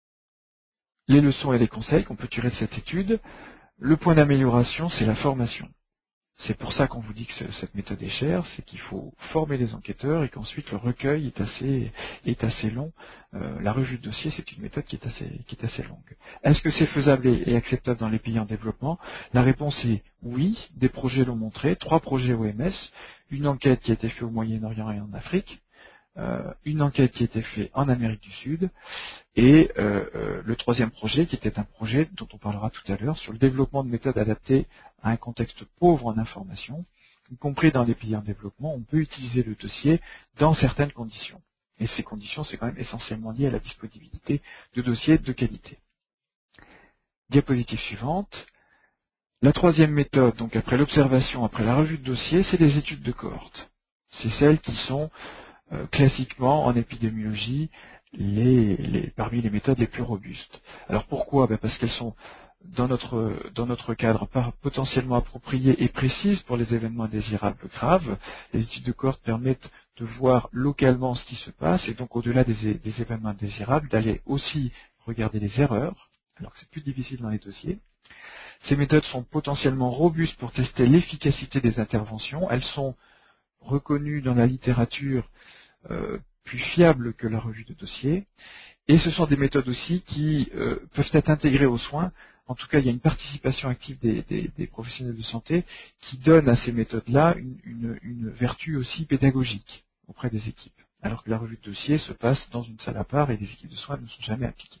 Les leçons et les conseils qu'on peut tirer de cette étude. Le point d'amélioration, c'est la formation. C'est pour ça qu'on vous dit que cette méthode est chère, c'est qu'il faut former les enquêteurs et qu'ensuite le recueil est assez long. La revue de dossier, c'est une méthode qui est assez longue. Est-ce que c'est faisable et acceptable dans les pays en développement? La réponse est oui, des projets l'ont montré, 3 projets OMS, une enquête qui a été faite au Moyen-Orient et en Afrique, une enquête qui a été faite en Amérique du Sud, et le troisième projet qui était un projet dont on parlera tout à l'heure sur le développement de méthodes adaptées à un contexte pauvre en information, y compris dans les pays en développement, on peut utiliser le dossier dans certaines conditions. Et ces conditions, c'est quand même essentiellement lié à la disponibilité de dossiers de qualité. Diapositive suivante. La troisième méthode, donc après l'observation, après la revue de dossier, c'est les études de cohorte. C'est celles qui sont classiquement en épidémiologie parmi les méthodes les plus robustes. Alors pourquoi? Parce qu'elles sont dans notre cadre potentiellement appropriées et précises pour les événements indésirables graves. Les études de cohorte permettent de voir localement ce qui se passe et donc au-delà des événements indésirables, d'aller aussi regarder les erreurs, alors que c'est plus difficile dans les dossiers. Ces méthodes sont potentiellement robustes pour tester l'efficacité des interventions. Elles sont reconnues dans la littérature plus fiables que la revue de dossier. Et ce sont des méthodes aussi qui peuvent être intégrées aux soins. En tout cas, il y a une participation active des professionnels de santé qui donne à ces méthodes-là une vertu aussi pédagogique auprès des équipes. Alors que la revue de dossier se passe dans une salle à part et les équipes de soins ne sont jamais impliquées.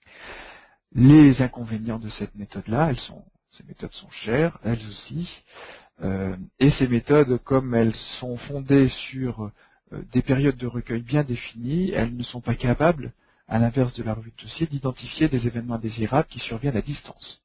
Les inconvénients de cette méthode-là, ces méthodes sont chères, elles aussi, et ces méthodes, comme elles sont fondées sur des périodes de recueil bien définies, elles ne sont pas capables, à l'inverse de la revue de dossier, d'identifier des événements indésirables qui surviennent à distance.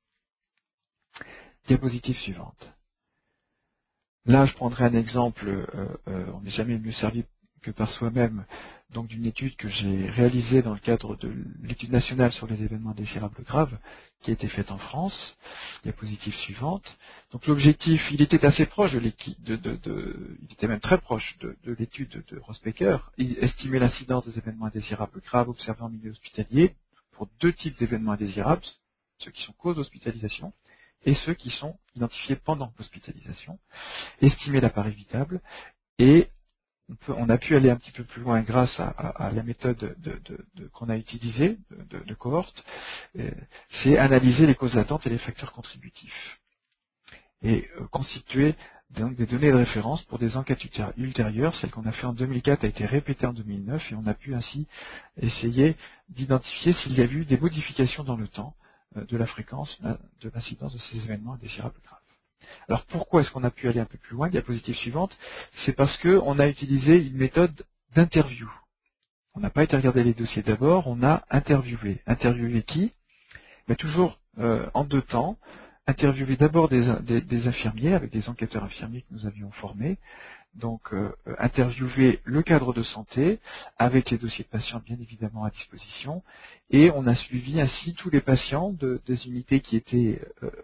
Diapositive suivante. Là, je prendrai un exemple, on n'est jamais mieux servi que par soi-même, donc d'une étude que j'ai réalisée dans le cadre de l'étude nationale sur les événements indésirables graves, qui a été faite en France. Diapositive suivante. Donc l'objectif, il était assez proche il était même très proche de l'étude de Rossbecker. Il estimait l'incidence des événements indésirables graves observés en milieu hospitalier pour 2 types d'événements indésirables, ceux qui sont cause d'hospitalisation et ceux qui sont identifiés pendant l'hospitalisation, estimer la part évitable, et on a pu aller un petit peu plus loin grâce à la méthode qu'on a utilisée de cohorte, c'est analyser les causes latentes et les facteurs contributifs, et constituer donc des données de référence pour des enquêtes ultérieures. Celle qu'on a fait en 2004 a été répétée en 2009, et on a pu ainsi essayer d'identifier s'il y a eu des modifications dans le temps de la fréquence de l'incidence de ces événements indésirables graves. Alors pourquoi est-ce qu'on a pu aller un peu plus loin? Diapositive suivante. C'est parce qu'on a utilisé une méthode d'interview. On n'a pas été regarder les dossiers d'abord, on a interviewé. Interviewé qui? Toujours en 2 temps. Interviewer d'abord des infirmiers, avec des enquêteurs infirmiers que nous avions formés. Donc interviewer le cadre de santé, avec les dossiers de patients bien évidemment à disposition. Et on a suivi ainsi tous les patients des unités qui étaient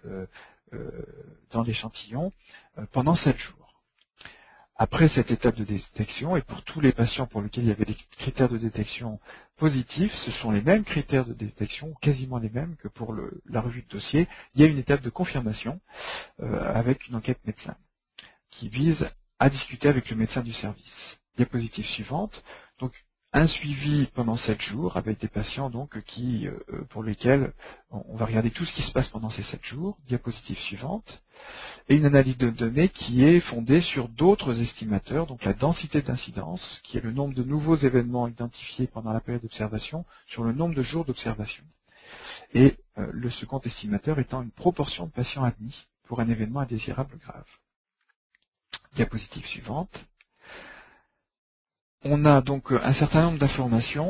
dans l'échantillon pendant 7 jours. Après cette étape de détection, et pour tous les patients pour lesquels il y avait des critères de détection positifs, ce sont les mêmes critères de détection, quasiment les mêmes que pour la revue de dossier. Il y a une étape de confirmation avec une enquête médecin qui vise à discuter avec le médecin du service. Diapositive suivante. Donc un suivi pendant 7 jours avec des patients donc pour lesquels on va regarder tout ce qui se passe pendant ces 7 jours. Diapositive suivante. Et une analyse de données qui est fondée sur d'autres estimateurs, donc la densité d'incidence, qui est le nombre de nouveaux événements identifiés pendant la période d'observation sur le nombre de jours d'observation. Et le second estimateur étant une proportion de patients admis pour un événement indésirable grave. Diapositive suivante. On a donc un certain nombre d'informations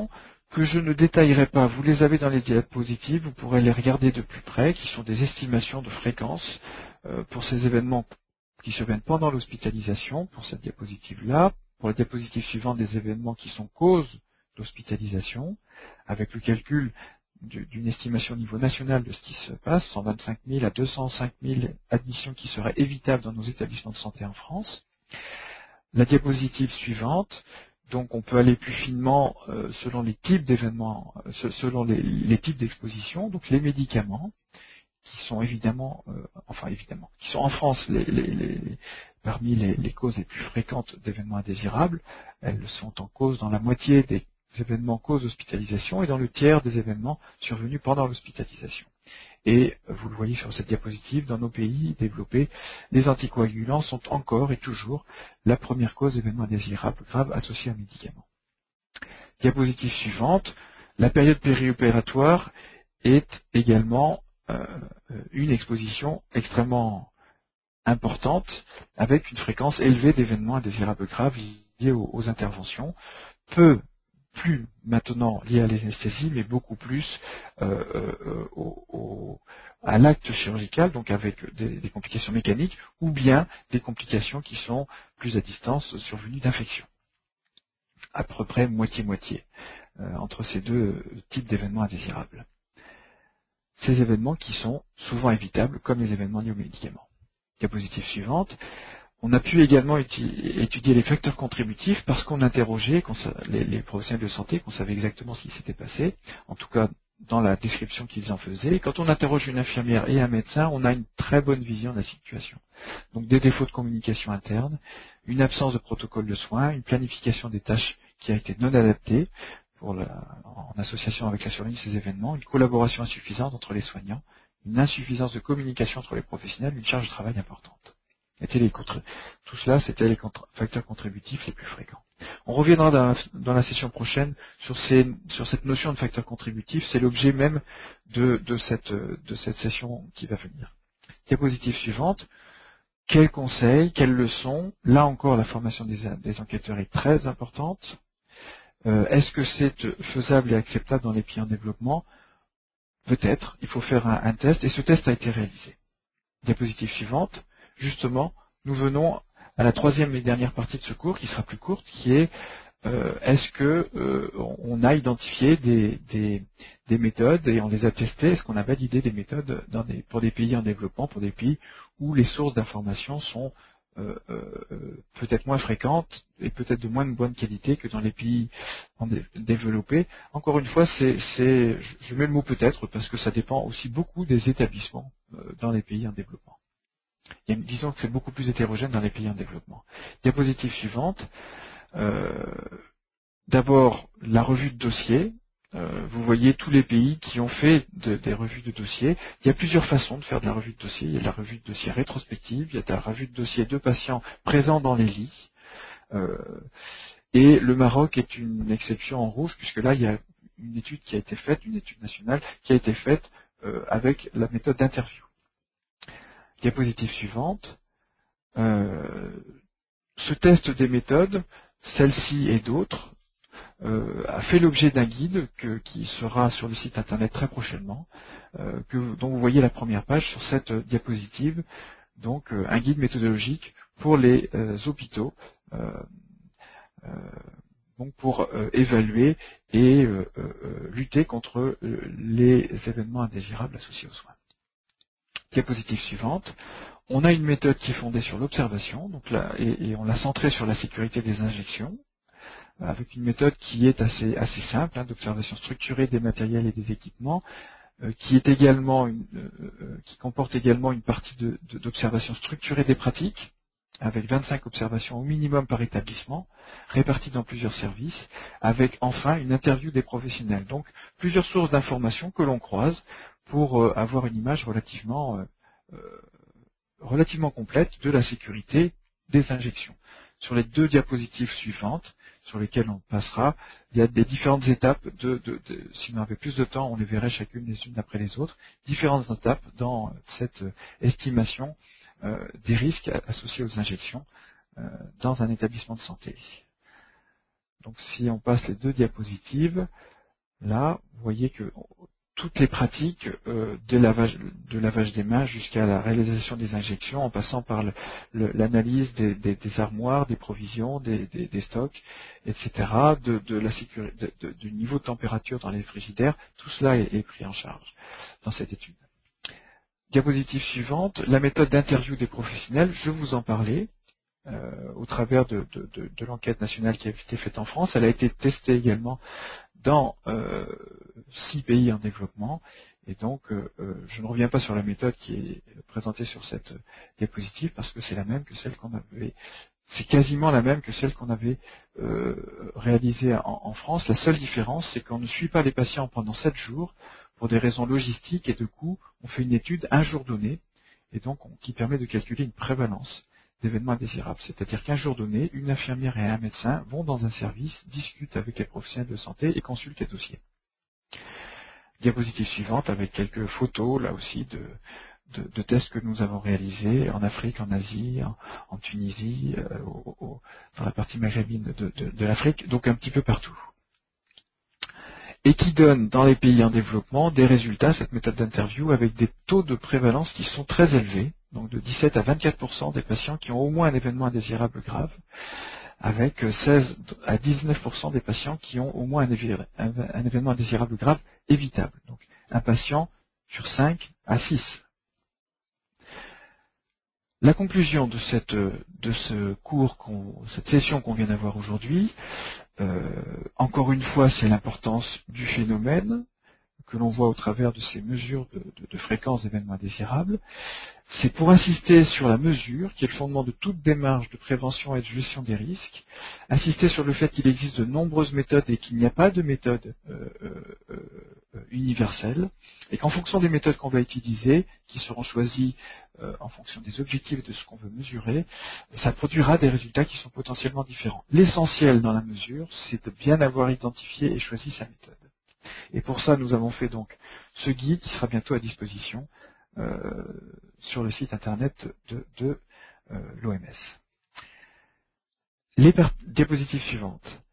que je ne détaillerai pas. Vous les avez dans les diapositives, vous pourrez les regarder de plus près, qui sont des estimations de fréquence pour ces événements qui surviennent pendant l'hospitalisation, pour cette diapositive-là. Pour la diapositive suivante, des événements qui sont cause d'hospitalisation, avec le calcul d'une estimation au niveau national de ce qui se passe, 125 000 à 205 000 admissions qui seraient évitables dans nos établissements de santé en France. La diapositive suivante, donc on peut aller plus finement selon les types d'événements, selon les types d'exposition, donc les médicaments, qui sont évidemment, qui sont en France parmi les causes les plus fréquentes d'événements indésirables. Elles sont en cause dans la moitié des événements causes d'hospitalisation et dans le tiers des événements survenus pendant l'hospitalisation. Et vous le voyez sur cette diapositive, dans nos pays développés, les anticoagulants sont encore et toujours la première cause d'événements indésirables graves associés aux médicaments. Diapositive suivante, la période périopératoire est également une exposition extrêmement importante avec une fréquence élevée d'événements indésirables graves liés aux interventions, plus maintenant liés à l'anesthésie, mais beaucoup plus à l'acte chirurgical, donc avec des complications mécaniques, ou bien des complications qui sont plus à distance survenues d'infection. À peu près moitié-moitié entre ces deux types d'événements indésirables. Ces événements qui sont souvent évitables, comme les événements liés aux médicaments. Diapositive suivante. On a pu également étudier les facteurs contributifs parce qu'on interrogeait les professionnels de santé, qu'on savait exactement ce qui s'était passé, en tout cas dans la description qu'ils en faisaient. Et quand on interroge une infirmière et un médecin, on a une très bonne vision de la situation. Donc des défauts de communication interne, une absence de protocole de soins, une planification des tâches qui a été non adaptée en association avec la survenue de ces événements, une collaboration insuffisante entre les soignants, une insuffisance de communication entre les professionnels, une charge de travail importante. Tout cela, c'était les facteurs contributifs les plus fréquents. On reviendra dans la session prochaine sur cette notion de facteurs contributifs. C'est l'objet même de cette session qui va venir. Diapositive suivante. Quels conseils, quelles leçons? Là encore, la formation des enquêteurs est très importante. Est-ce que c'est faisable et acceptable dans les pays en développement? Peut-être. Il faut faire un test, et ce test a été réalisé. Diapositive suivante. Justement, nous venons à la troisième et dernière partie de ce cours, qui sera plus courte, qui est est-ce que on a identifié des méthodes et on les a testées? Est-ce qu'on a validé des méthodes pour des pays en développement, pour des pays où les sources d'informations sont peut-être moins fréquentes et peut-être de moins de bonne qualité que dans les pays développés? Encore une fois, je mets le mot peut-être parce que ça dépend aussi beaucoup des établissements dans les pays en développement. Disons que c'est beaucoup plus hétérogène dans les pays en développement. Diapositive suivante. D'abord, la revue de dossier. Vous voyez tous les pays qui ont fait des revues de dossier. Il y a plusieurs façons de faire de la revue de dossier. Il y a la revue de dossier rétrospective, il y a la revue de dossier de patients présents dans les lits. Et le Maroc est une exception en rouge, puisque là, il y a une étude qui a été faite, une étude nationale, qui a été faite avec la méthode d'interview. Diapositive suivante. Ce test des méthodes, celle-ci et d'autres, a fait l'objet d'un guide qui sera sur le site internet très prochainement, dont vous voyez la première page sur cette diapositive, donc un guide méthodologique pour les hôpitaux, donc pour évaluer et lutter contre les événements indésirables associés aux soins. Diapositive suivante. On a une méthode qui est fondée sur l'observation, donc là, et on l'a centrée sur la sécurité des injections, avec une méthode qui est assez simple, d'observation structurée des matériels et des équipements, qui comporte également une partie d'observation structurée des pratiques, avec 25 observations au minimum par établissement, réparties dans plusieurs services, avec enfin une interview des professionnels. Donc plusieurs sources d'informations que l'on croise pour avoir une image relativement complète de la sécurité des injections. Sur les deux diapositives suivantes, sur lesquelles on passera, il y a des différentes étapes si on avait plus de temps, on les verrait chacune les unes après les autres, différentes étapes dans cette estimation des risques associés aux injections dans un établissement de santé. Donc si on passe les deux diapositives, Là, vous voyez que toutes les pratiques de lavage des mains jusqu'à la réalisation des injections, en passant par l'analyse des armoires, des provisions, des stocks, etc., de la sécurité, du niveau de température dans les frigidaires, tout cela est pris en charge dans cette étude. Diapositive suivante, la méthode d'interview des professionnels, je vous en parlais. Au travers de l'enquête nationale qui a été faite en France, elle a été testée également dans 6 pays en développement. Et donc, je ne reviens pas sur la méthode qui est présentée sur cette diapositive parce que c'est la même que celle qu'on avait, c'est quasiment la même que celle qu'on avait réalisée en France. La seule différence, c'est qu'on ne suit pas les patients pendant 7 jours pour des raisons logistiques et de coût. On fait une étude un jour donné et donc qui permet de calculer une prévalence d'événements indésirables. C'est-à-dire qu'un jour donné, une infirmière et un médecin vont dans un service, discutent avec les professionnels de santé et consultent les dossiers. Diapositive suivante avec quelques photos, là aussi, de tests que nous avons réalisés en Afrique, en Asie, en Tunisie, dans la partie maghrébine de l'Afrique, donc un petit peu partout. Et qui donne dans les pays en développement des résultats, cette méthode d'interview, avec des taux de prévalence qui sont très élevés, donc de 17 à 24% des patients qui ont au moins un événement indésirable grave, avec 16 à 19% des patients qui ont au moins un événement indésirable grave évitable. Donc un patient sur 5 à 6. La conclusion de ce cours, cette session qu'on vient d'avoir aujourd'hui, encore une fois, c'est l'importance du phénomène que l'on voit au travers de ces mesures de fréquence d'événements indésirables. C'est pour insister sur la mesure, qui est le fondement de toute démarche de prévention et de gestion des risques, insister sur le fait qu'il existe de nombreuses méthodes et qu'il n'y a pas de méthode universelle, et qu'en fonction des méthodes qu'on va utiliser, qui seront choisies en fonction des objectifs et de ce qu'on veut mesurer, ça produira des résultats qui sont potentiellement différents. L'essentiel dans la mesure, c'est de bien avoir identifié et choisi sa méthode. Et pour ça, nous avons fait donc ce guide qui sera bientôt à disposition sur le site internet de l'OMS. Les diapositives suivantes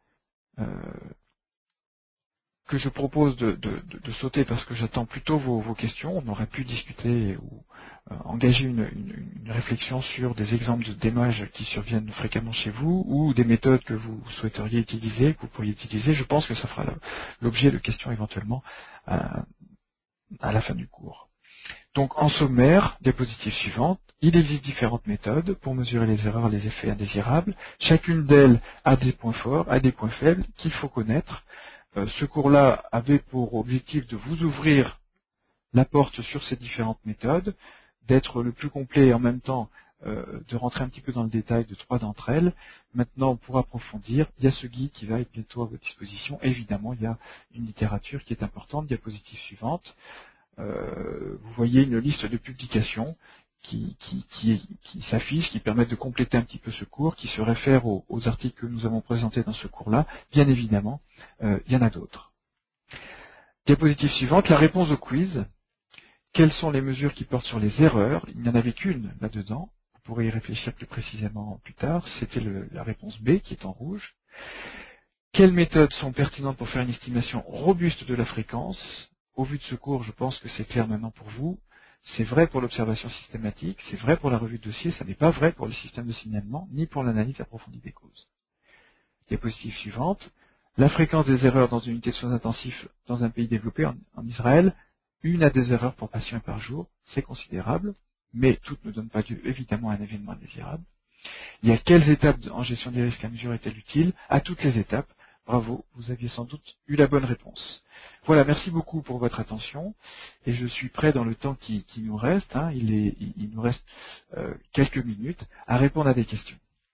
que je propose de sauter parce que j'attends plutôt vos questions. On aurait pu discuter ou engager une réflexion sur des exemples de dommages qui surviennent fréquemment chez vous ou des méthodes que vous souhaiteriez utiliser, que vous pourriez utiliser. Je pense que ça fera l'objet de questions éventuellement à la fin du cours. Donc en sommaire, diapositive suivante, il existe différentes méthodes pour mesurer les erreurs, les effets indésirables. Chacune d'elles a des points forts, a des points faibles qu'il faut connaître. Ce cours-là avait pour objectif de vous ouvrir la porte sur ces différentes méthodes, d'être le plus complet et en même temps de rentrer un petit peu dans le détail de 3 d'entre elles. Maintenant, pour approfondir, il y a ce guide qui va être bientôt à votre disposition. Évidemment, il y a une littérature qui est importante. Diapositive suivante. Vous voyez une liste de publications qui s'affichent, qui permettent de compléter un petit peu ce cours, qui se réfèrent aux articles que nous avons présentés dans ce cours-là. Bien évidemment, il y en a d'autres. Diapositive suivante, la réponse au quiz. Quelles sont les mesures qui portent sur les erreurs? Il n'y en avait qu'une là-dedans. Vous pourrez y réfléchir plus précisément plus tard. C'était la réponse B qui est en rouge. Quelles méthodes sont pertinentes pour faire une estimation robuste de la fréquence? Au vu de ce cours, je pense que c'est clair maintenant pour vous. C'est vrai pour l'observation systématique, c'est vrai pour la revue de dossier, ça n'est pas vrai pour le système de signalement, ni pour l'analyse approfondie des causes. Diapositive suivante. La fréquence des erreurs dans une unité de soins intensifs dans un pays développé, en Israël, 1 à 2 erreurs par patient et par jour, c'est considérable, mais toutes ne donnent pas lieu évidemment à un événement indésirable. Il y a quelles étapes en gestion des risques à mesure est-elle utile? À toutes les étapes. Bravo, vous aviez sans doute eu la bonne réponse. Voilà, merci beaucoup pour votre attention. Et je suis prêt dans le temps qui nous reste, il nous reste quelques minutes, à répondre à des questions.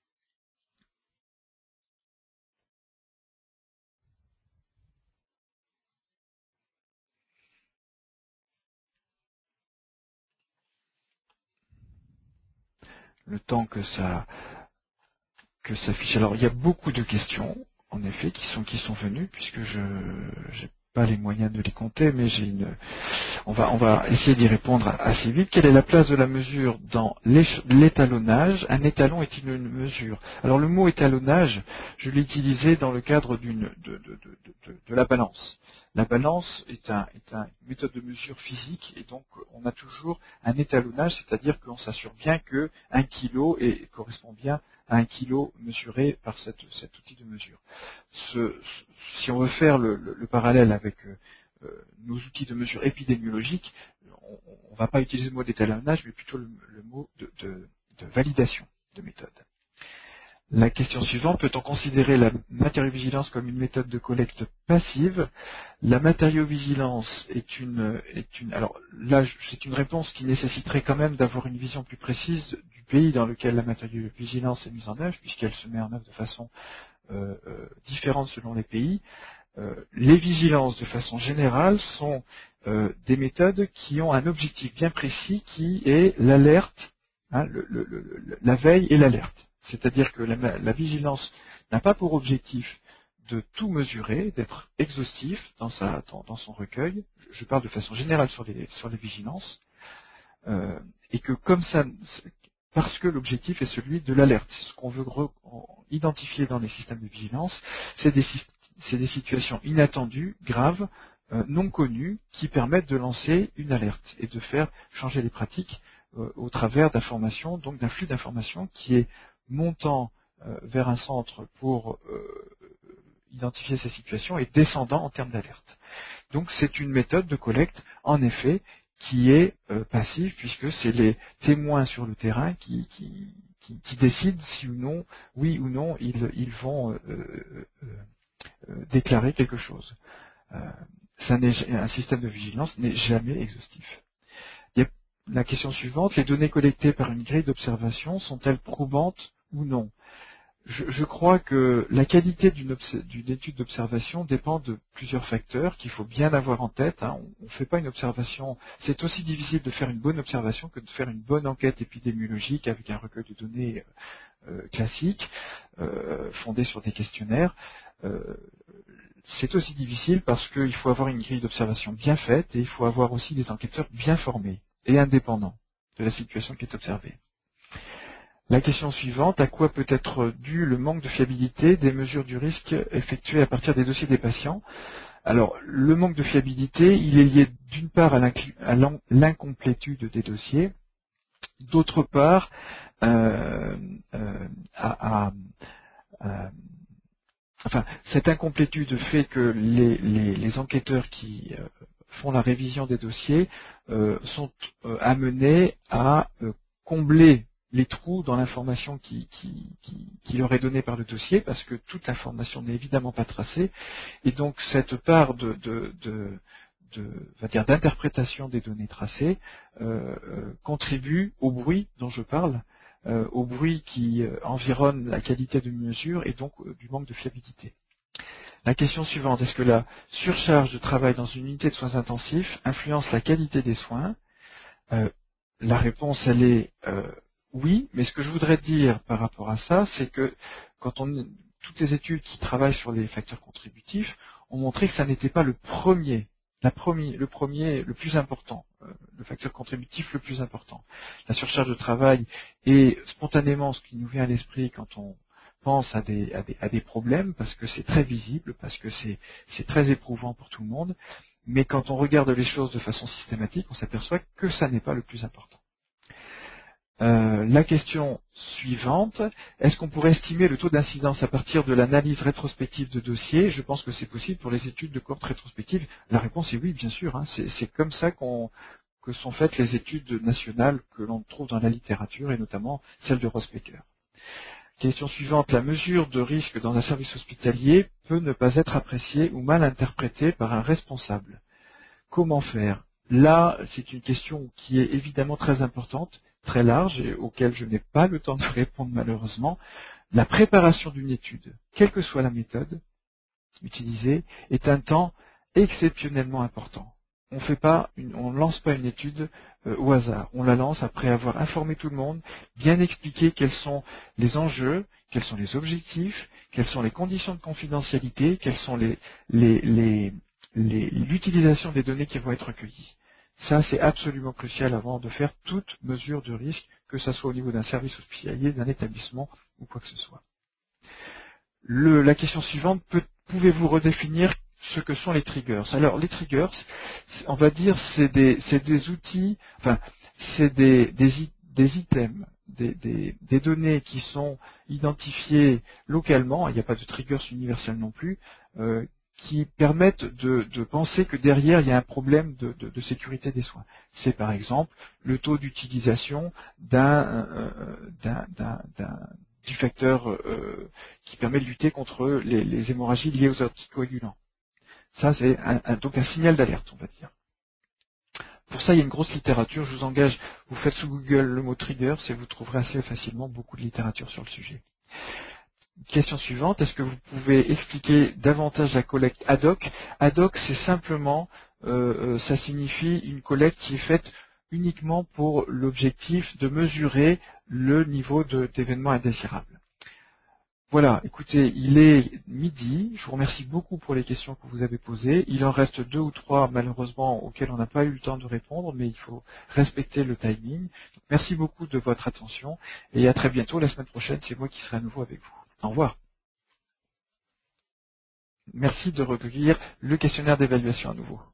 Le temps que ça s'affiche. Alors, il y a beaucoup de questions, en effet, qui sont venues, puisque pas les moyens de les compter, mais on va essayer d'y répondre assez vite. Quelle est la place de la mesure dans l'étalonnage? Un étalon est une mesure. Alors le mot étalonnage, je l'ai utilisé dans le cadre de la balance. La balance est une méthode de mesure physique, et donc on a toujours un étalonnage, c'est-à-dire qu'on s'assure bien que 1 kilo correspond bien à 1 kilo mesuré par cet outil de mesure. Si on veut faire le parallèle avec nos outils de mesure épidémiologique, on ne va pas utiliser le mot d'étalonnage, mais plutôt le mot de validation de méthode. La question suivante, peut-on considérer la matériovigilance comme une méthode de collecte passive? La matériovigilance alors là, c'est une réponse qui nécessiterait quand même d'avoir une vision plus précise du pays dans lequel la matériovigilance est mise en œuvre, puisqu'elle se met en œuvre de façon différentes selon les pays. Les vigilances, de façon générale, sont des méthodes qui ont un objectif bien précis, qui est l'alerte, hein, la veille et l'alerte. C'est-à-dire que la vigilance n'a pas pour objectif de tout mesurer, d'être exhaustif dans son recueil. Je parle de façon générale sur les vigilances, et que comme ça, parce que l'objectif est celui de l'alerte. Ce qu'on veut identifier dans les systèmes de vigilance, c'est des situations inattendues, graves, non connues, qui permettent de lancer une alerte et de faire changer les pratiques au travers d'informations, donc d'un flux d'informations qui est montant vers un centre pour identifier ces situations et descendant en termes d'alerte. Donc c'est une méthode de collecte, en effet, qui est passive, puisque c'est les témoins sur le terrain qui décident si ou non, oui ou non, ils vont déclarer quelque chose. Un système de vigilance n'est jamais exhaustif. La question suivante, les données collectées par une grille d'observation sont-elles probantes ou non? Je crois que la qualité d'une étude d'observation dépend de plusieurs facteurs qu'il faut bien avoir en tête. Hein. On ne fait pas une observation. C'est aussi difficile de faire une bonne observation que de faire une bonne enquête épidémiologique avec un recueil de données classique, fondé sur des questionnaires. C'est aussi difficile parce qu'il faut avoir une grille d'observation bien faite et il faut avoir aussi des enquêteurs bien formés et indépendants de la situation qui est observée. La question suivante, à quoi peut être dû le manque de fiabilité des mesures du risque effectuées à partir des dossiers des patients? Alors, le manque de fiabilité, il est lié d'une part à l'incomplétude des dossiers, d'autre part cette incomplétude fait que les enquêteurs qui font la révision des dossiers sont amenés à combler les trous dans l'information qui leur est donnée par le dossier, parce que toute l'information n'est évidemment pas tracée, et donc cette part d'interprétation des données tracées contribue au bruit dont je parle, au bruit qui environne la qualité de mesure et donc du manque de fiabilité. La question suivante, est-ce que la surcharge de travail dans une unité de soins intensifs influence la qualité des soins? La réponse, elle est oui, mais ce que je voudrais dire par rapport à ça, c'est que toutes les études qui travaillent sur les facteurs contributifs ont montré que ça n'était pas le plus important, le facteur contributif le plus important. La surcharge de travail est spontanément ce qui nous vient à l'esprit quand on pense à des problèmes, parce que c'est très visible, parce que c'est très éprouvant pour tout le monde, mais quand on regarde les choses de façon systématique, on s'aperçoit que ça n'est pas le plus important. La question suivante, est-ce qu'on pourrait estimer le taux d'incidence à partir de l'analyse rétrospective de dossiers? Je pense que c'est possible pour les études de cohorte rétrospective. La réponse est oui, bien sûr. Hein. C'est comme ça que sont faites les études nationales que l'on trouve dans la littérature, et notamment celle de Rossbecker. Question suivante, la mesure de risque dans un service hospitalier peut ne pas être appréciée ou mal interprétée par un responsable. Comment faire? Là, c'est une question qui est évidemment très importante, très large, et auquel je n'ai pas le temps de répondre malheureusement. La préparation d'une étude, quelle que soit la méthode utilisée, est un temps exceptionnellement important. On ne lance pas une étude au hasard. On la lance après avoir informé tout le monde, bien expliqué quels sont les enjeux, quels sont les objectifs, quelles sont les conditions de confidentialité, quels sont les l'utilisation des données qui vont être recueillies. Ça, c'est absolument crucial avant de faire toute mesure de risque, que ce soit au niveau d'un service hospitalier, d'un établissement ou quoi que ce soit. La question suivante, pouvez-vous redéfinir ce que sont les triggers? Alors, les triggers, on va dire, c'est des outils, enfin, c'est des items, des données qui sont identifiées localement, il n'y a pas de triggers universels non plus, qui permettent de penser que derrière, il y a un problème de sécurité des soins. C'est par exemple le taux d'utilisation du facteur qui permet de lutter contre les hémorragies liées aux anticoagulants. Ça, c'est donc un signal d'alerte, on va dire. Pour ça, il y a une grosse littérature. Je vous engage, vous faites sous Google le mot triggers et vous trouverez assez facilement beaucoup de littérature sur le sujet. Question suivante, est-ce que vous pouvez expliquer davantage la collecte ad hoc? Ad hoc, c'est simplement, ça signifie une collecte qui est faite uniquement pour l'objectif de mesurer le niveau d'événements indésirables. Voilà, écoutez, il est midi. Je vous remercie beaucoup pour les questions que vous avez posées. Il en reste 2 ou 3, malheureusement, auxquelles on n'a pas eu le temps de répondre, mais il faut respecter le timing. Merci beaucoup de votre attention et à très bientôt. La semaine prochaine, c'est moi qui serai à nouveau avec vous. Au revoir. Merci de recueillir le questionnaire d'évaluation à nouveau.